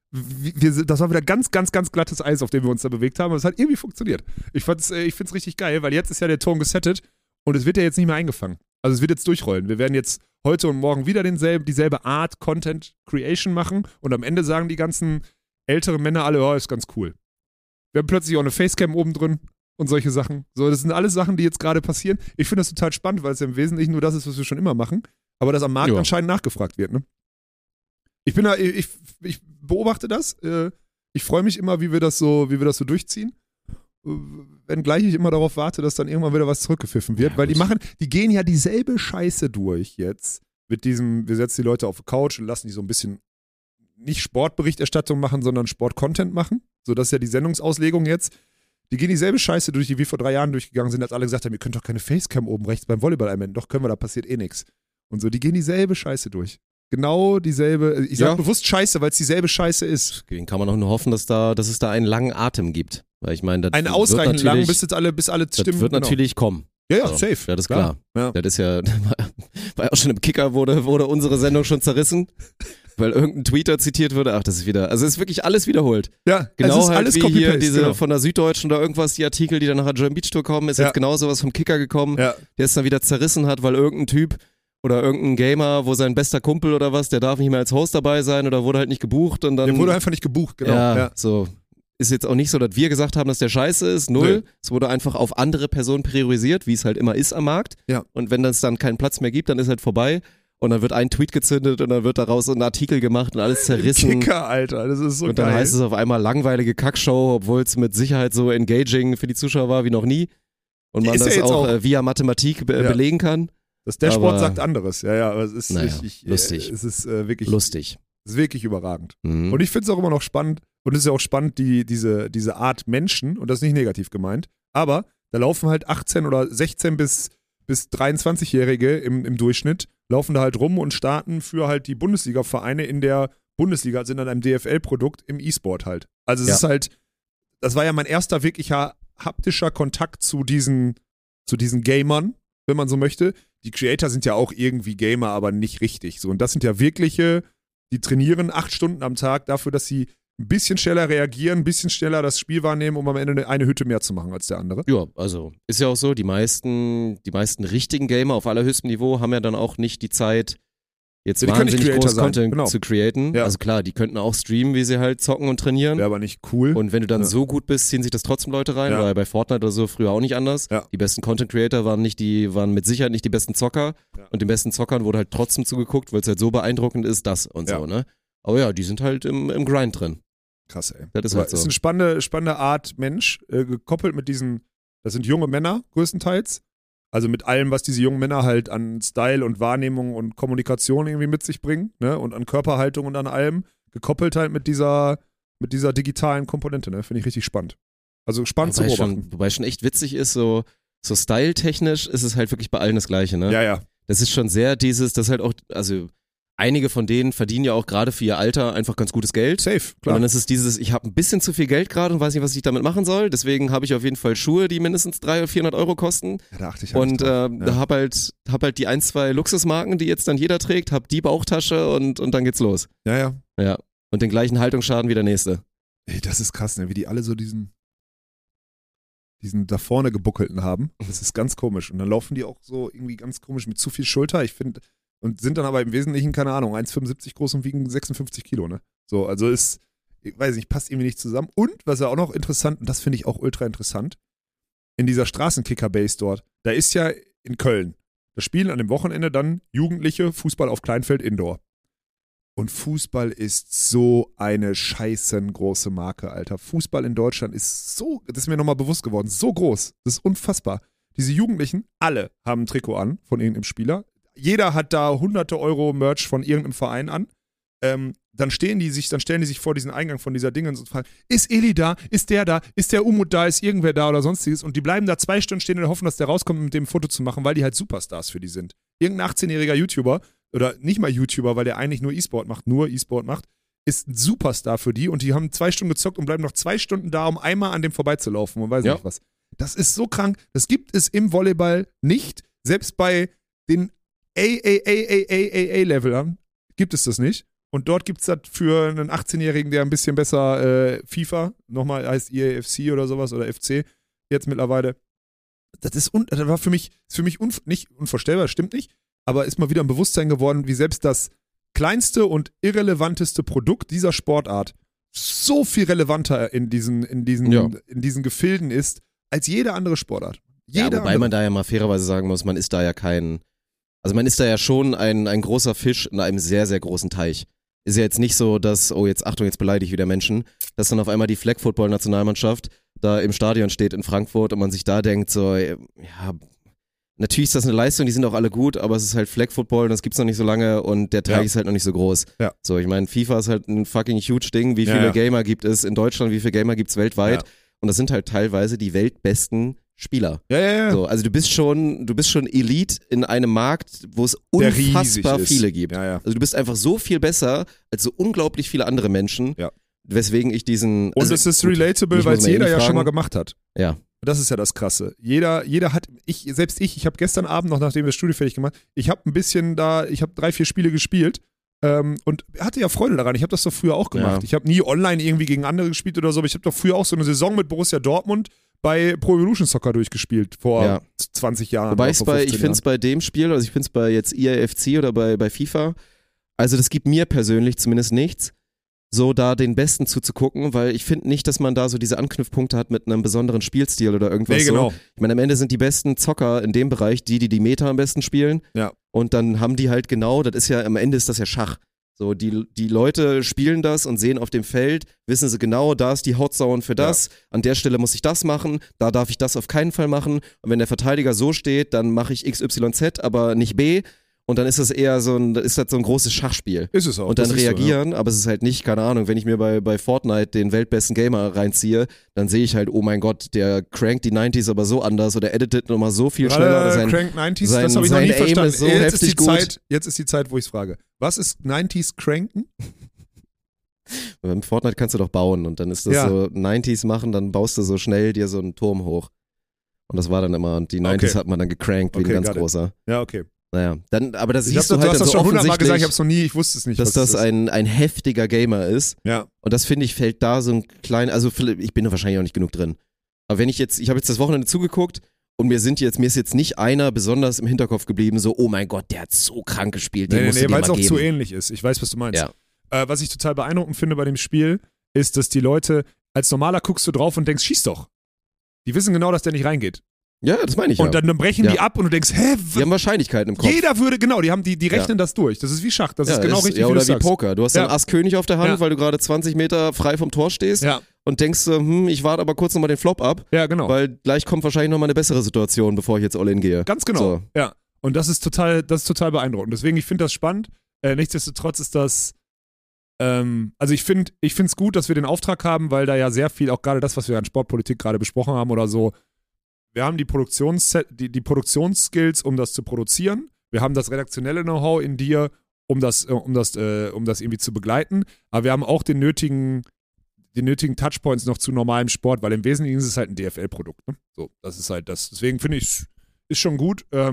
Das war wieder ganz, ganz, ganz glattes Eis, auf dem wir uns da bewegt haben. Und es hat irgendwie funktioniert. Ich find's richtig geil, weil jetzt ist ja der Ton gesettet und es wird ja jetzt nicht mehr eingefangen. Also es wird jetzt durchrollen. Wir werden jetzt heute und morgen wieder dieselbe Art Content Creation machen und am Ende sagen die ganzen älteren Männer alle, oh, ist ganz cool. Wir haben plötzlich auch eine Facecam oben drin. Und solche Sachen. So, das sind alles Sachen, die jetzt gerade passieren. Ich finde das total spannend, weil es ja im Wesentlichen nur das ist, was wir schon immer machen, aber das am Markt anscheinend nachgefragt wird, ne? Ich beobachte das. Ich freue mich immer, wie wir das so durchziehen. Wenngleich ich immer darauf warte, dass dann irgendwann wieder was zurückgepfiffen wird, weil die gehen ja dieselbe Scheiße durch jetzt. Wir setzen die Leute auf die Couch und lassen die so ein bisschen nicht Sportberichterstattung machen, sondern Sport-Content machen. So, das ist ja die Sendungsauslegung jetzt. Die gehen dieselbe Scheiße durch, die wir vor 3 Jahren durchgegangen sind, als alle gesagt haben, ihr könnt doch keine Facecam oben rechts beim Volleyball einbinden. Doch, können wir, da passiert eh nichts. Und so, die gehen dieselbe Scheiße durch. Genau dieselbe, ich sag bewusst Scheiße, weil es dieselbe Scheiße ist. Deswegen kann man auch nur hoffen, dass es da einen langen Atem gibt. Weil ich meine, das einen ausreichend lang, bis alle Stimmen. Das wird natürlich kommen. Ja, safe. Ja, das ist klar. Ja. Das ist ja, war ja auch schon im Kicker, wurde unsere Sendung schon zerrissen. Weil irgendein Tweeter zitiert wurde, ach, das ist wieder, also es ist wirklich alles wiederholt. Ja, genau, es ist halt alles wie hier diese von der Süddeutschen oder irgendwas, die Artikel, die dann nach der Joint Beach Tour kommen, ist jetzt genau sowas vom Kicker gekommen, der es dann wieder zerrissen hat, weil irgendein Typ oder irgendein Gamer, wo sein bester Kumpel oder was, der darf nicht mehr als Host dabei sein oder wurde halt nicht gebucht und dann. Der wurde einfach nicht gebucht, genau. Ja, so. Ist jetzt auch nicht so, dass wir gesagt haben, dass der scheiße ist, null. Nee. Es wurde einfach auf andere Personen priorisiert, wie es halt immer ist am Markt. Ja. Und wenn es dann keinen Platz mehr gibt, dann ist halt vorbei. Und dann wird ein Tweet gezündet und dann wird daraus ein Artikel gemacht und alles zerrissen. Kicker, Alter, das ist so geil. Und dann heißt es auf einmal langweilige Kackshow, obwohl es mit Sicherheit so engaging für die Zuschauer war wie noch nie. Und man das auch via Mathematik belegen kann. Das Dashboard sagt anderes. Ja, aber es ist lustig. Es ist wirklich lustig. Es ist wirklich überragend. Mhm. Und ich finde es auch immer noch spannend. Und es ist ja auch spannend, diese Art Menschen, und das ist nicht negativ gemeint, aber da laufen halt 18 oder 16 bis 23-Jährige im Durchschnitt, laufen da halt rum und starten für halt die Bundesliga-Vereine in der Bundesliga, also in einem DFL-Produkt im E-Sport halt. Also es ist halt, das war ja mein erster wirklicher haptischer Kontakt zu diesen Gamern, wenn man so möchte. Die Creator sind ja auch irgendwie Gamer, aber nicht richtig. So, und das sind ja wirkliche, die trainieren 8 Stunden am Tag dafür, dass sie ein bisschen schneller reagieren, ein bisschen schneller das Spiel wahrnehmen, um am Ende eine Hütte mehr zu machen als der andere. Ja, also ist ja auch so, die meisten richtigen Gamer auf allerhöchstem Niveau haben ja dann auch nicht die Zeit, jetzt wahnsinnig groß Content zu createn. Ja. Also klar, die könnten auch streamen, wie sie halt zocken und trainieren. Wäre aber nicht cool. Und wenn du dann so gut bist, ziehen sich das trotzdem Leute rein, weil bei Fortnite oder so früher auch nicht anders. Ja. Die besten Content Creator waren mit Sicherheit nicht die besten Zocker. Ja. Und den besten Zockern wurde halt trotzdem zugeguckt, weil es halt so beeindruckend ist, das und so, ne? Aber ja, die sind halt im Grind drin. Krass, ey. Das ist halt so. Ist eine spannende Art Mensch, gekoppelt mit das sind junge Männer größtenteils, Also mit allem, was diese jungen Männer halt an Style und Wahrnehmung und Kommunikation irgendwie mit sich bringen, ne? Und an Körperhaltung und an allem, gekoppelt halt mit dieser digitalen Komponente, ne? Finde ich richtig spannend. Also spannend zu beobachten. Wobei schon echt witzig ist, so style-technisch ist es halt wirklich bei allen das Gleiche, ne? Ja. Das ist schon sehr das halt auch, also einige von denen verdienen ja auch gerade für ihr Alter einfach ganz gutes Geld. Safe, klar. Und dann ist es ich habe ein bisschen zu viel Geld gerade und weiß nicht, was ich damit machen soll. Deswegen habe ich auf jeden Fall Schuhe, die mindestens 300 oder 400 Euro kosten. Ja, da achte ich und hab halt die 1, 2 Luxusmarken, die jetzt dann jeder trägt, hab die Bauchtasche und dann geht's los. Ja. Ja. Und den gleichen Haltungsschaden wie der nächste. Ey, das ist krass, ne? Wie die alle so diesen da vorne gebuckelten haben. Das ist ganz komisch. Und dann laufen die auch so irgendwie ganz komisch mit zu viel Schulter. Ich finde, und sind dann aber im Wesentlichen, keine Ahnung, 1,75 groß und wiegen 56 Kilo, ne? So, also ich weiß nicht, passt irgendwie nicht zusammen. Und, was ja auch noch interessant, und das finde ich auch ultra interessant, in dieser Straßenkicker-Base dort, da ist ja in Köln, da spielen an dem Wochenende dann Jugendliche Fußball auf Kleinfeld Indoor. Und Fußball ist so eine scheißengroße Marke, Alter. Fußball in Deutschland ist so, das ist mir nochmal bewusst geworden, so groß. Das ist unfassbar. Diese Jugendlichen, alle haben ein Trikot an von irgendeinem Spieler. Jeder hat da hunderte Euro Merch von irgendeinem Verein an. Dann stellen die sich vor diesen Eingang von dieser Dinge und fragen, ist Eli da? Ist der da? Ist der Umut da? Ist irgendwer da oder sonstiges? Und die bleiben da 2 Stunden stehen und hoffen, dass der rauskommt, mit dem ein Foto zu machen, weil die halt Superstars für die sind. Irgendein 18-jähriger YouTuber, oder nicht mal YouTuber, weil der eigentlich nur E-Sport macht, ist ein Superstar für die und die haben 2 Stunden gezockt und bleiben noch 2 Stunden da, um einmal an dem vorbeizulaufen und weiß nicht was. Das ist so krank. Das gibt es im Volleyball nicht. Selbst bei den AAA-Levelern gibt es das nicht. Und dort gibt es das für einen 18-Jährigen, der ein bisschen besser FIFA, nochmal heißt EAFC oder sowas oder FC jetzt mittlerweile. Das war für mich nicht unvorstellbar, stimmt nicht, aber ist mal wieder ein Bewusstsein geworden, wie selbst das kleinste und irrelevanteste Produkt dieser Sportart so viel relevanter in diesen Gefilden ist, als jede andere Sportart. Wobei man da ja mal fairerweise sagen muss, man ist da ja schon ein großer Fisch in einem sehr, sehr großen Teich. Ist ja jetzt nicht so, dass, jetzt beleidige ich wieder Menschen, dass dann auf einmal die Flag-Football-Nationalmannschaft da im Stadion steht in Frankfurt und man sich da denkt, so, ja, natürlich ist das eine Leistung, die sind auch alle gut, aber es ist halt Flag-Football und das gibt's noch nicht so lange und der Teich ist halt noch nicht so groß. Ja. So, ich meine, FIFA ist halt ein fucking huge Ding. Wie viele Gamer gibt es in Deutschland, wie viele Gamer gibt's weltweit? Ja. Und das sind halt teilweise die weltbesten Spieler. Ja. So, also du bist schon Elite in einem Markt, wo es unfassbar viele gibt. Ja. Also du bist einfach so viel besser als so unglaublich viele andere Menschen, weswegen ich diesen... Und es ist relatable, weil es jeder ja schon mal gemacht hat. Ja. Das ist ja das Krasse. Jeder hat, ich habe gestern Abend noch, nachdem wir das Studio fertig gemacht, ich habe 3, 4 Spiele gespielt und hatte ja Freude daran. Ich habe das doch früher auch gemacht. Ja. Ich habe nie online irgendwie gegen andere gespielt oder so, aber ich habe doch früher auch so eine Saison mit Borussia Dortmund bei Pro Evolution Soccer durchgespielt vor 20 Jahren. Wobei ich finde es bei dem Spiel, also ich finde es bei jetzt EAFC oder bei FIFA, also das gibt mir persönlich zumindest nichts, so da den Besten zuzugucken, weil ich finde nicht, dass man da so diese Anknüpfpunkte hat mit einem besonderen Spielstil oder irgendwas. Nee, genau. So. Ich meine, am Ende sind die besten Zocker in dem Bereich die Meta am besten spielen. Ja. Und dann haben die halt genau, am Ende ist das ja Schach. So, die Leute spielen das und sehen auf dem Feld, wissen sie genau, da ist die Hotzone für das, an der Stelle muss ich das machen, da darf ich das auf keinen Fall machen. Und wenn der Verteidiger so steht, dann mache ich XYZ, aber nicht B. Und dann ist das eher so ein großes Schachspiel. Ist es auch. Und dann reagieren, aber es ist halt nicht, keine Ahnung, wenn ich mir bei Fortnite den weltbesten Gamer reinziehe, dann sehe ich halt, oh mein Gott, der crankt die 90s aber so anders oder editet nochmal so viel schneller. Crank 90s, das habe ich noch nie verstanden. So jetzt ist die Zeit, wo ich es frage. Was ist 90s cranken? Beim Fortnite kannst du doch bauen und dann ist das so 90s machen, dann baust du so schnell dir so einen Turm hoch. Und das war dann immer, und die 90s hat man dann gecrankt wie ein ganz großer. Ja, okay. Naja, aber das siehst du halt hast das so schon 100-mal gesagt, ich hab's noch nie, ich wusste es nicht. Dass das ein heftiger Gamer ist. Ja. Und das finde ich, fällt da so ein klein, also ich bin da wahrscheinlich auch nicht genug drin. Aber ich habe jetzt das Wochenende zugeguckt und mir ist jetzt nicht einer besonders im Hinterkopf geblieben, so, oh mein Gott, der hat so krank gespielt, den musst du dir mal geben. Weil es auch zu ähnlich ist. Ich weiß, was du meinst. Ja. Was ich total beeindruckend finde bei dem Spiel, ist, dass die Leute, als Normaler guckst du drauf und denkst, schieß doch. Die wissen genau, dass der nicht reingeht. Ja, das meine ich. Und dann brechen die ab und du denkst, hä? Die haben Wahrscheinlichkeiten im Kopf. Jeder würde, genau, die rechnen das durch. Das ist wie Schach, das ist genau richtig, wie oder du wie Poker. Du hast dann Ass König auf der Hand, weil du gerade 20 Meter frei vom Tor stehst. Ja. und denkst so, ich warte aber kurz nochmal den Flop ab, Ja, genau. weil gleich kommt wahrscheinlich nochmal eine bessere Situation, bevor ich jetzt all-in gehe. Ganz genau. So. Ja. Und das ist total beeindruckend. Deswegen, ich finde das spannend. Nichtsdestotrotz ist das, also ich finde es gut, dass wir den Auftrag haben, weil da ja sehr viel, auch gerade das, was wir an Sportpolitik gerade besprochen haben oder so, wir haben die Produktionsskills, um das zu produzieren. Wir haben das redaktionelle Know-how in dir, um das irgendwie zu begleiten. Aber wir haben auch die nötigen Touchpoints noch zu normalem Sport, weil im Wesentlichen ist es halt ein DFL-Produkt. Ne? So, das ist halt das. Deswegen finde ich, ist schon gut. Also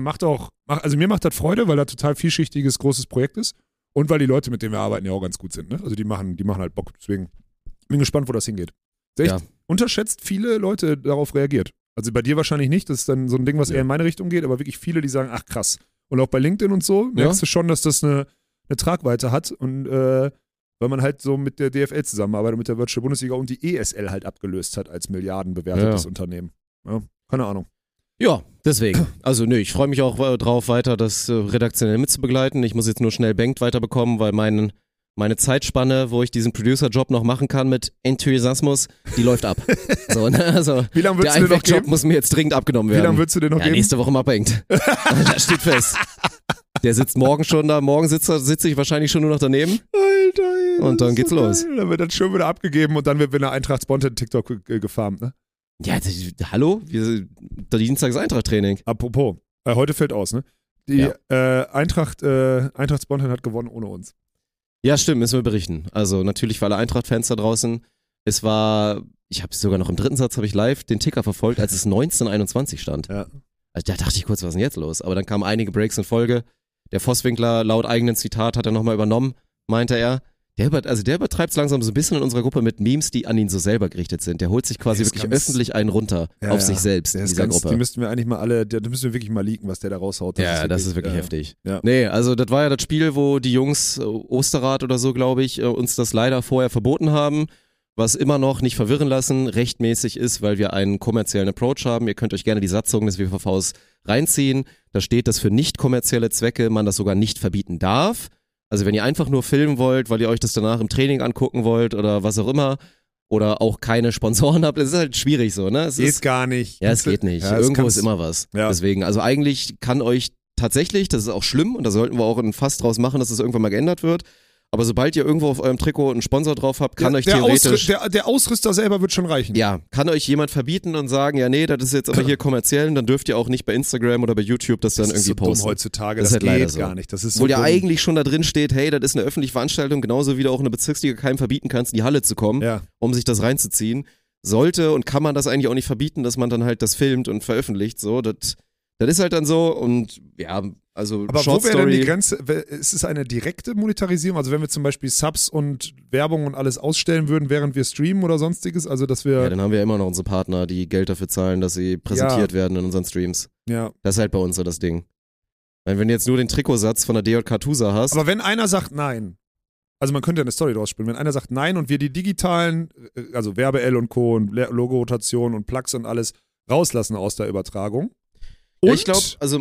mir macht das Freude, weil das total vielschichtiges, großes Projekt ist. Und weil die Leute, mit denen wir arbeiten, ja auch ganz gut sind. Ne? Also die machen halt Bock. Deswegen bin gespannt, wo das hingeht. Echt unterschätzt viele Leute darauf reagiert. Also bei dir wahrscheinlich nicht, das ist dann so ein Ding, was eher in meine Richtung geht, aber wirklich viele, die sagen, ach krass. Und auch bei LinkedIn und so merkst du schon, dass das eine Tragweite hat und weil man halt so mit der DFL zusammenarbeitet, mit der Virtual Bundesliga und die ESL halt abgelöst hat als milliardenbewertetes Unternehmen. Ja, keine Ahnung. Ja, deswegen. Also ich freue mich auch drauf, weiter das redaktionell mitzubegleiten. Ich muss jetzt nur schnell Banked weiterbekommen, weil meine Zeitspanne, wo ich diesen Producer-Job noch machen kann mit Enthusiasmus, die läuft ab. So, ne? Also, wie lange würdest der du den noch Job geben? muss mir jetzt dringend abgenommen werden. Wie lange würdest du den noch geben? Nächste Woche mal Banked. Das steht fest. Der sitzt morgen schon da, morgen sitze ich wahrscheinlich schon nur noch daneben. Alter, und dann geht's los. Geil. Dann wird das schon wieder abgegeben und dann wird wieder Eintracht Spontan TikTok gefarmt, ne? Ja, hallo? Der Dienstag ist Eintracht-Training. Apropos, heute fällt aus, ne? Die Eintracht Spontan hat gewonnen ohne uns. Ja, stimmt, müssen wir berichten. Also natürlich für alle Eintracht-Fans da draußen. Ich habe sogar noch im dritten Satz, habe ich live den Ticker verfolgt, als es 19:21 stand. Ja. Also da dachte ich kurz, was ist denn jetzt los? Aber dann kamen einige Breaks in Folge. Der Vosswinkler, laut eigenen Zitat, hat er nochmal übernommen, meinte er. Der übertreibt es langsam so ein bisschen in unserer Gruppe mit Memes, die an ihn so selber gerichtet sind. Der holt sich quasi wirklich öffentlich einen runter auf sich selbst in dieser Gruppe. Die müssten wir eigentlich mal die müssen wir wirklich mal leaken, was der da raushaut. Das ist wirklich heftig. Ja. Nee, also das war ja das Spiel, wo die Jungs, Osterrad oder so, glaube ich, uns das leider vorher verboten haben, was immer noch, nicht verwirren lassen, rechtmäßig ist, weil wir einen kommerziellen Approach haben. Ihr könnt euch gerne die Satzung des WVVs reinziehen. Da steht, dass für nicht kommerzielle Zwecke man das sogar nicht verbieten darf. Also wenn ihr einfach nur filmen wollt, weil ihr euch das danach im Training angucken wollt oder was auch immer oder auch keine Sponsoren habt, das ist halt schwierig so, ne? Geht gar nicht. Ja, es geht nicht. Ja, Irgendwo ist immer was. Ja. Deswegen, also eigentlich kann euch tatsächlich, das ist auch schlimm und da sollten wir auch ein Fass draus machen, dass das irgendwann mal geändert wird, aber sobald ihr irgendwo auf eurem Trikot einen Sponsor drauf habt, kann euch theoretisch... Der Ausrüster selber wird schon reichen. Ja, kann euch jemand verbieten und sagen, ja nee, das ist jetzt aber hier kommerziell und dann dürft ihr auch nicht bei Instagram oder bei YouTube das dann irgendwie so posten. Dumm heutzutage, das das ist halt geht so. gar nicht. Das ist so Obwohl ja dumm. eigentlich schon da drin steht, hey, das ist eine öffentliche Veranstaltung, genauso wie du auch eine Bezirksliga keinem verbieten kannst, in die Halle zu kommen, um sich das reinzuziehen. Sollte und kann man das eigentlich auch nicht verbieten, dass man dann halt das filmt und veröffentlicht, so, das ist halt dann so und ja, also aber Short wo wäre Story. denn die Grenze? Ist es eine direkte Monetarisierung? Also wenn wir zum Beispiel Subs und Werbung und alles ausstellen würden, während wir streamen oder sonstiges? Also dass wir... Ja, dann haben wir ja immer noch unsere Partner, die Geld dafür zahlen, dass sie präsentiert werden in unseren Streams. Ja. Das ist halt bei uns so das Ding. Weil wenn du jetzt nur den Trikotsatz von der DJK Tusa hast... Aber wenn einer sagt nein, also man könnte ja eine Story draus spielen, wenn einer sagt nein und wir die digitalen, also Werbe-L und Co. und Logo-Rotation und Plugs und alles rauslassen aus der Übertragung, und, ja, ich glaub, also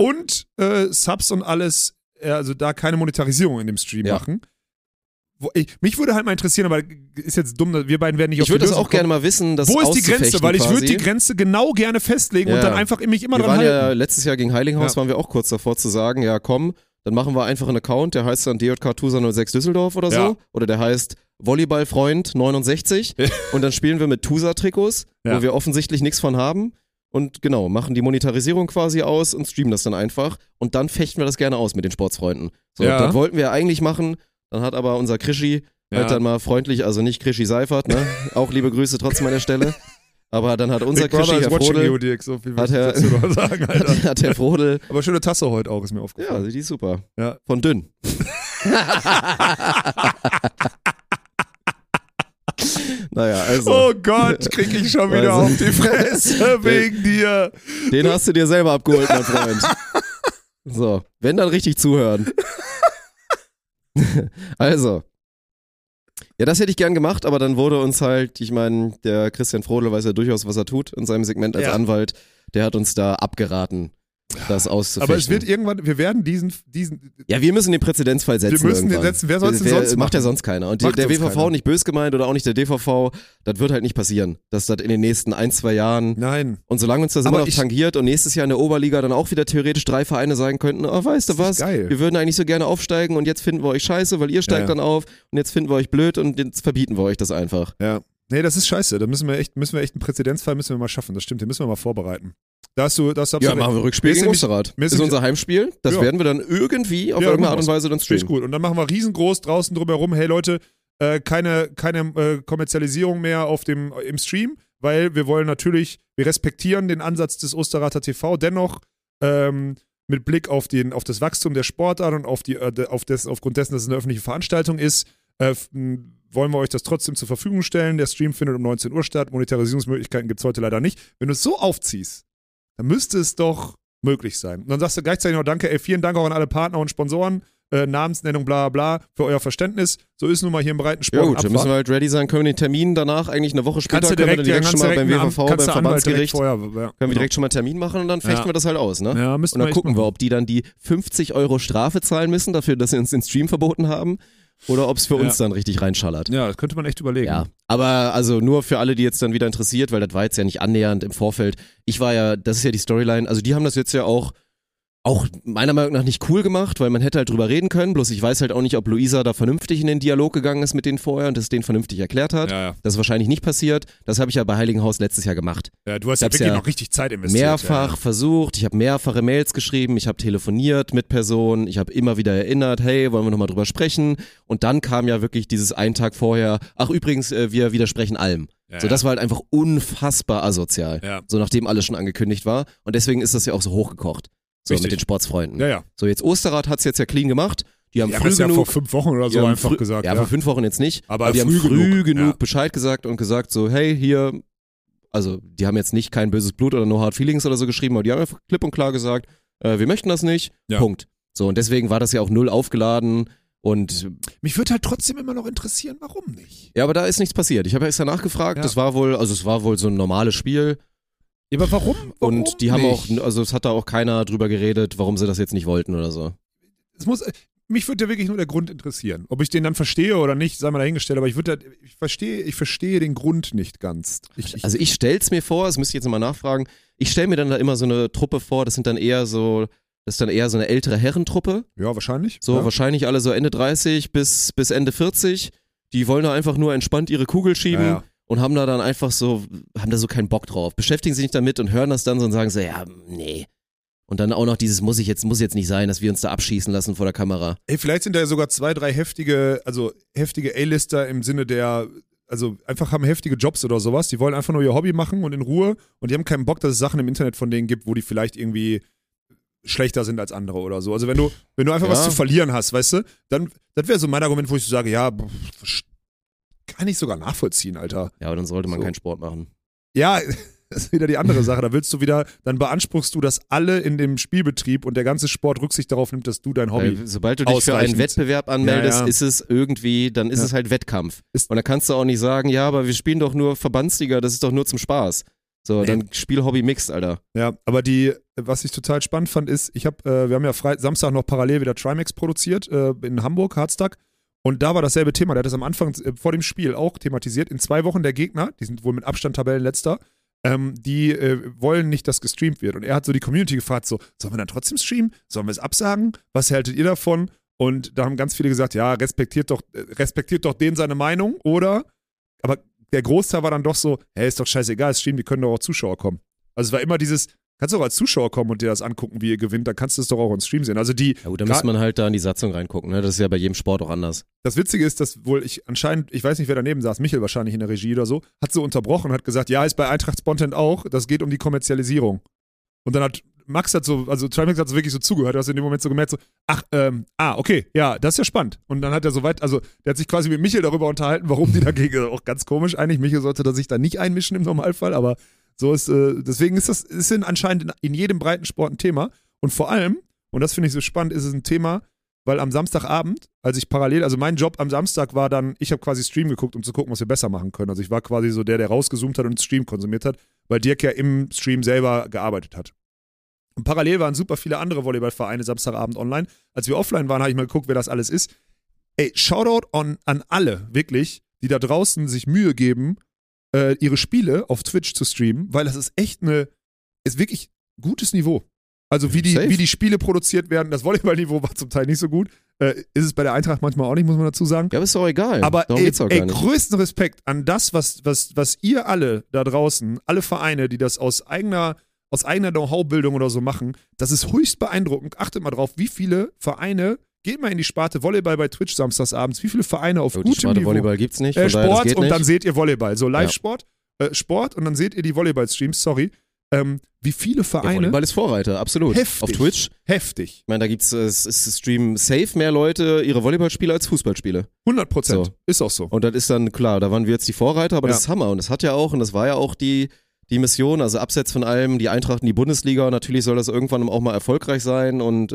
Subs und alles, also da keine Monetarisierung in dem Stream machen. Mich würde halt mal interessieren, aber ist jetzt dumm, wir beiden werden nicht auf die Lösung kommen. Ich würde das auch gerne mal wissen, dass wo ist die Grenze? Weil ich würde die Grenze genau gerne festlegen und dann einfach mich immer dran halten. Wir waren ja letztes Jahr gegen Heilinghaus, waren wir auch kurz davor zu sagen, ja komm, dann machen wir einfach einen Account, der heißt dann DJK Tusa 06 Düsseldorf oder so. Oder der heißt Volleyballfreund 69 und dann spielen wir mit Tusa-Trikots, wo wir offensichtlich nichts von haben. Und genau, machen die Monetarisierung quasi aus und streamen das dann einfach. Und dann fechten wir das gerne aus mit den Sportsfreunden. So, das wollten wir eigentlich machen. Dann hat aber unser Krischi halt dann mal freundlich, also nicht Krischi Seifert, ne? Auch liebe Grüße trotzdem an der Stelle. Aber dann hat unser Krischi, Herr Frodel, so viel sagen, hat Herr Frodel. Aber schöne Tasse heute auch, ist mir aufgefallen. Ja, die ist super. Ja. Von Dünn. Naja, also. Oh Gott, krieg ich schon wieder auf die Fresse wegen dir. Den hast du dir selber abgeholt, mein Freund. So, wenn dann richtig zuhören. Also. Ja, das hätte ich gern gemacht, aber dann wurde uns halt, ich meine, der Christian Frodel weiß ja durchaus, was er tut in seinem Segment als Anwalt. Der hat uns da abgeraten. das auszufechten. Aber es wird irgendwann, wir werden diesen ja, wir müssen den Präzedenzfall setzen. Wir müssen den irgendwann. setzen, wer soll es denn sonst machen? Macht ja sonst keiner. Und der WVV keiner. nicht bös gemeint oder auch nicht der DVV, das wird halt nicht passieren. Dass das in den nächsten 1-2 Jahren Nein. und solange uns das Aber immer noch tangiert und nächstes Jahr in der Oberliga dann auch wieder theoretisch 3 Vereine sagen könnten, oh, weißt du was, geil. wir würden eigentlich so gerne aufsteigen und jetzt finden wir euch scheiße, weil ihr steigt dann auf und jetzt finden wir euch blöd und jetzt verbieten wir euch das einfach. Ja. Nee, das ist scheiße. Da müssen wir echt einen Präzedenzfall müssen wir mal schaffen. Das stimmt, den müssen wir mal vorbereiten. Machen wir Rückspiel gegen Osterrad. Das ist unser Heimspiel. Das werden wir dann irgendwie auf irgendeine Art und Weise dann streamen. Ist gut. Und dann machen wir riesengroß draußen drumherum, hey Leute, keine Kommerzialisierung mehr im Stream, weil wir wollen natürlich, wir respektieren den Ansatz des Osterrater TV, dennoch mit Blick auf das Wachstum der Sportart und aufgrund dessen, dass es eine öffentliche Veranstaltung ist, wollen wir euch das trotzdem zur Verfügung stellen. Der Stream findet um 19 Uhr statt. Monetarisierungsmöglichkeiten gibt es heute leider nicht. Wenn du es so aufziehst, dann müsste es doch möglich sein. Und dann sagst du gleichzeitig noch Danke, vielen Dank auch an alle Partner und Sponsoren, Namensnennung, bla bla, für euer Verständnis. So ist nun mal hier im Breitensport. Ja gut, dann müssen wir halt ready sein. Können wir den Termin danach eigentlich eine Woche später, können wir direkt schon mal beim WVV, beim Verbandsgericht, können wir direkt schon mal einen Termin machen und dann fechten wir das halt aus, ne? Ja, und dann gucken wir, ob die dann die 50 € Strafe zahlen müssen, dafür, dass sie uns den Stream verboten haben. Oder ob es für uns dann richtig reinschallert. Ja, das könnte man echt überlegen. Ja, aber also nur für alle, die jetzt dann wieder interessiert, weil das war jetzt ja nicht annähernd im Vorfeld. Das ist ja die Storyline, also die haben das jetzt ja auch meiner Meinung nach nicht cool gemacht, weil man hätte halt drüber reden können, bloß ich weiß halt auch nicht, ob Luisa da vernünftig in den Dialog gegangen ist mit denen vorher und das denen vernünftig erklärt hat. Ja. Das ist wahrscheinlich nicht passiert. Das habe ich ja bei Heiligenhaus letztes Jahr gemacht. Ja, du hast ja wirklich noch richtig Zeit investiert. Mehrfach versucht, ich habe mehrfache Mails geschrieben, ich habe telefoniert mit Personen, ich habe immer wieder erinnert, hey, wollen wir nochmal drüber sprechen? Und dann kam ja wirklich dieses einen Tag vorher, ach übrigens, wir widersprechen allem. So, das war halt einfach unfassbar asozial. Ja. So, nachdem alles schon angekündigt war. Und deswegen ist das ja auch so hochgekocht. So, Richtig. mit den Sportsfreunden. Ja. So, jetzt Osterrad hat's jetzt ja clean gemacht. Die haben früh das genug. Ja vor 5 Wochen oder so einfach gesagt. Ja, vor 5 Wochen jetzt nicht. Aber die haben früh genug ja. Bescheid gesagt und gesagt so, hey, hier, also die haben jetzt nicht kein böses Blut oder no hard feelings oder so geschrieben, aber die haben einfach klipp und klar gesagt, wir möchten das nicht. Ja. Punkt. So, und deswegen war das ja auch null aufgeladen. Und mich würde halt trotzdem immer noch interessieren, warum nicht? Ja, aber da ist nichts passiert. Ich habe extra nachgefragt. Ja. Es war wohl so ein normales Spiel. Ja, aber warum und die nicht? haben auch, also es hat da auch keiner drüber geredet, warum sie das jetzt nicht wollten oder so. Mich würde ja wirklich nur der Grund interessieren. Ob ich den dann verstehe oder nicht, sei mal dahingestellt, aber ich verstehe den Grund nicht ganz. Ich stell's mir vor, das müsste ich jetzt nochmal nachfragen, ich stelle mir dann da immer so eine Truppe vor, das ist dann eher so eine ältere Herrentruppe. Ja, wahrscheinlich. So, ja. Wahrscheinlich alle so Ende 30 bis Ende 40. Die wollen da einfach nur entspannt ihre Kugel schieben. Ja. Und haben da dann einfach so, haben da so keinen Bock drauf. Beschäftigen sich nicht damit und hören das dann so und sagen so, ja, nee. Und dann auch noch dieses, muss jetzt nicht sein, dass wir uns da abschießen lassen vor der Kamera. Ey, vielleicht sind da ja sogar 2, 3 heftige A-Lister im Sinne der, also einfach haben heftige Jobs oder sowas. Die wollen einfach nur ihr Hobby machen und in Ruhe und die haben keinen Bock, dass es Sachen im Internet von denen gibt, wo die vielleicht irgendwie schlechter sind als andere oder so. Also wenn du einfach was zu verlieren hast, weißt du, dann, das wäre so mein Argument, wo ich so sage, ja, kann ich sogar nachvollziehen, Alter. Ja, aber dann sollte man keinen Sport machen. Ja, das ist wieder die andere Sache. Da willst du wieder, dann beanspruchst du, dass alle in dem Spielbetrieb und der ganze Sport Rücksicht darauf nimmt, dass du dein Hobby sobald du dich für einen Wettbewerb anmeldest, ist es irgendwie, dann ist es halt Wettkampf. Und dann kannst du auch nicht sagen, ja, aber wir spielen doch nur Verbandsliga, das ist doch nur zum Spaß. So, dann spiel Hobby mixed, Alter. Ja, aber was ich total spannend fand, ist, wir haben ja Samstag noch parallel wieder Trimax produziert, in Hamburg, Harztag. Und da war dasselbe Thema. Der hat das am Anfang vor dem Spiel auch thematisiert. In 2 Wochen der Gegner, die sind wohl mit Abstand Tabellenletzter, die wollen nicht, dass gestreamt wird. Und er hat so die Community gefragt, so, sollen wir dann trotzdem streamen? Sollen wir es absagen? Was haltet ihr davon? Und da haben ganz viele gesagt, ja, respektiert doch denen seine Meinung, oder? Aber der Großteil war dann doch so, hey, ist doch scheißegal, es streamen, die können doch auch Zuschauer kommen. Also es war immer dieses, kannst du auch als Zuschauer kommen und dir das angucken, wie ihr gewinnt, dann kannst du es doch auch im Stream sehen. Also ja gut, da müsste man halt da in die Satzung reingucken, ne? Das ist ja bei jedem Sport auch anders. Das Witzige ist, dass wohl ich weiß nicht, wer daneben saß, Michel wahrscheinlich in der Regie oder so, hat so unterbrochen und hat gesagt, ja, ist bei Eintracht Spontent auch, das geht um die Kommerzialisierung. Und dann hat Trimax hat so wirklich so zugehört, du hast in dem Moment so gemerkt, so, okay, ja, das ist ja spannend. Und dann hat er der hat sich quasi mit Michel darüber unterhalten, warum die dagegen, auch ganz komisch eigentlich, Michel sollte da sich da nicht einmischen im Normalfall, aber so ist, deswegen ist anscheinend in jedem Breitensport ein Thema. Und vor allem, und das finde ich so spannend, ist es ein Thema, weil am Samstagabend, also mein Job am Samstag war dann, ich habe quasi Stream geguckt, um zu gucken, was wir besser machen können. Also ich war quasi so der rausgezoomt hat und Stream konsumiert hat, weil Dirk ja im Stream selber gearbeitet hat. Und parallel waren super viele andere Volleyballvereine Samstagabend online. Als wir offline waren, habe ich mal geguckt, wer das alles ist. Ey, Shoutout an alle, wirklich, die da draußen sich Mühe geben, ihre Spiele auf Twitch zu streamen, weil das ist echt ist wirklich gutes Niveau. Also wie die Spiele produziert werden, das Volleyballniveau war zum Teil nicht so gut. Ist es bei der Eintracht manchmal auch nicht, muss man dazu sagen. Ja, aber ist doch egal. Aber darum geht's auch gar nicht. Größten Respekt an das, was ihr alle da draußen, alle Vereine, die das aus eigener Know-how-Bildung oder so machen, das ist höchst beeindruckend. Achtet mal drauf, wie viele Vereine, geht mal in die Sparte Volleyball bei Twitch samstagsabends, wie viele Vereine auf gutem die Sparte Niveau. Volleyball gibt's nicht, von daher, Sport das geht und nicht. dann seht ihr Volleyball. So Live-Sport, Sport und dann seht ihr die Volleyball-Streams, sorry. Wie viele Vereine. Ja, Volleyball ist Vorreiter, absolut. Heftig. Auf Twitch. Heftig. Ich meine, da gibt's streamen safe mehr Leute ihre Volleyballspiele als Fußballspiele. 100%. So. Ist auch so. Und das ist dann, klar, da waren wir jetzt die Vorreiter, aber das ist Hammer. Und das hat ja auch, und das war ja auch die Mission, also abseits von allem, die Eintracht in die Bundesliga. Natürlich soll das irgendwann auch mal erfolgreich sein und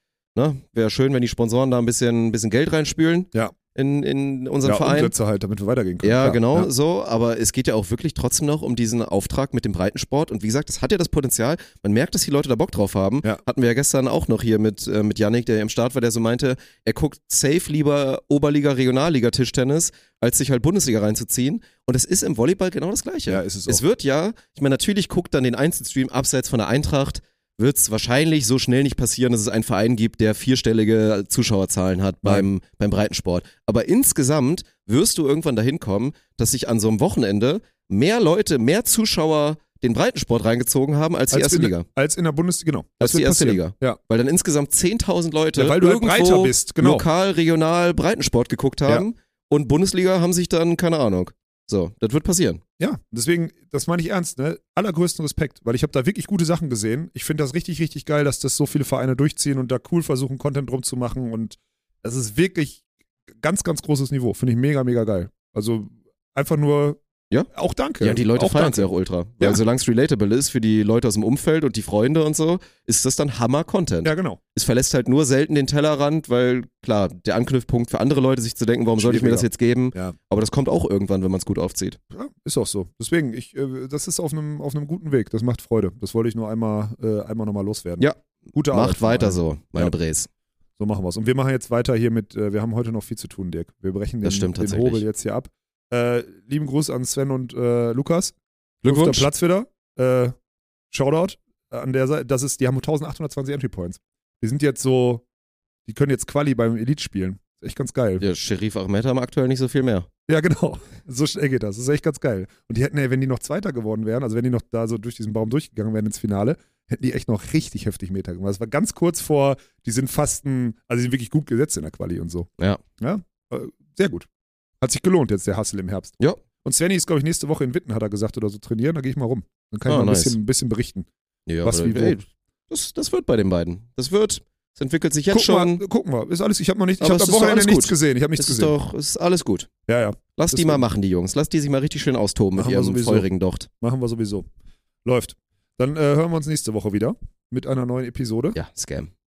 wäre schön, wenn die Sponsoren da ein bisschen Geld reinspülen. Ja. In unseren Verein. Umsätze halt, damit wir weitergehen können. Ja, genau, so, aber es geht ja auch wirklich trotzdem noch um diesen Auftrag mit dem Breitensport und wie gesagt, das hat ja das Potenzial, man merkt, dass die Leute da Bock drauf haben, hatten wir ja gestern auch noch hier mit Yannick, der im Start war, der so meinte, er guckt safe lieber Oberliga, Regionalliga Tischtennis, als sich halt Bundesliga reinzuziehen und es ist im Volleyball genau das Gleiche. Ja, ist es auch. Es wird ja, ich meine, natürlich guckt dann den Einzelstream abseits von der Eintracht, wird es wahrscheinlich so schnell nicht passieren, dass es einen Verein gibt, der 4-stellige Zuschauerzahlen hat beim Breitensport. Aber insgesamt wirst du irgendwann dahin kommen, dass sich an so einem Wochenende mehr Zuschauer den Breitensport reingezogen haben als die erste Liga. Als in der Bundesliga, genau. Als die erste Liga. Ja. Weil dann insgesamt 10.000 Leute weil du halt breiter bist, genau. lokal, regional Breitensport geguckt haben und Bundesliga haben sich dann, keine Ahnung. So, das wird passieren. Ja, deswegen, das meine ich ernst, ne? Allergrößten Respekt, weil ich habe da wirklich gute Sachen gesehen. Ich finde das richtig, richtig geil, dass das so viele Vereine durchziehen und da cool versuchen, Content drum zu machen und das ist wirklich ganz, ganz großes Niveau. Finde ich mega, mega geil. Also einfach nur, auch danke. Ja, die Leute feiern es ja auch ultra. Weil solange es relatable ist für die Leute aus dem Umfeld und die Freunde und so, ist das dann Hammer-Content. Ja, genau. Es verlässt halt nur selten den Tellerrand, weil, klar, der Anknüpfpunkt für andere Leute, sich zu denken, warum sollte ich mir das jetzt geben? Ja. Aber das kommt auch irgendwann, wenn man es gut aufzieht. Ja, ist auch so. Deswegen, das ist auf einem guten Weg. Das macht Freude. Das wollte ich nur einmal nochmal loswerden. Ja. Gute Arbeit. Macht weiter so, meine Bres. So machen wir es. Und wir machen jetzt weiter hier mit, wir haben heute noch viel zu tun, Dirk. Wir brechen den Hobel jetzt hier ab. Lieben Gruß an Sven und Lukas. Glückwunsch. Platz wieder. Shoutout an der Seite. Die haben 1820 Entry Points. Die sind jetzt so, die können jetzt Quali beim Elite spielen. Ist echt ganz geil. Ja, Sherif Ahmed haben aktuell nicht so viel mehr. Ja, genau. So schnell geht das. Das ist echt ganz geil. Und die hätten, wenn die noch Zweiter geworden wären, also wenn die noch da so durch diesen Baum durchgegangen wären ins Finale, hätten die echt noch richtig heftig Meter gemacht. Das war ganz kurz vor, die sind die sind wirklich gut gesetzt in der Quali und so. Ja. Ja, sehr gut. Hat sich gelohnt jetzt, der Hustle im Herbst. Ja. Und Svenny ist, glaube ich, nächste Woche in Witten, hat er gesagt, oder so trainieren. Da gehe ich mal rum. Dann kann ich mal ein bisschen berichten. Ja, was wie wo. Das wird bei den beiden. Das entwickelt sich jetzt schon. Gucken wir. Ist alles, ich habe am Wochenende nichts gesehen. Ich habe nichts gesehen. Ist alles gut. Ja. Lass die mal machen, die Jungs. Lass die sich mal richtig schön austoben mit ihrem feurigen Docht. Machen wir sowieso. Läuft. Dann hören wir uns nächste Woche wieder mit einer neuen Episode. Ja, Scam.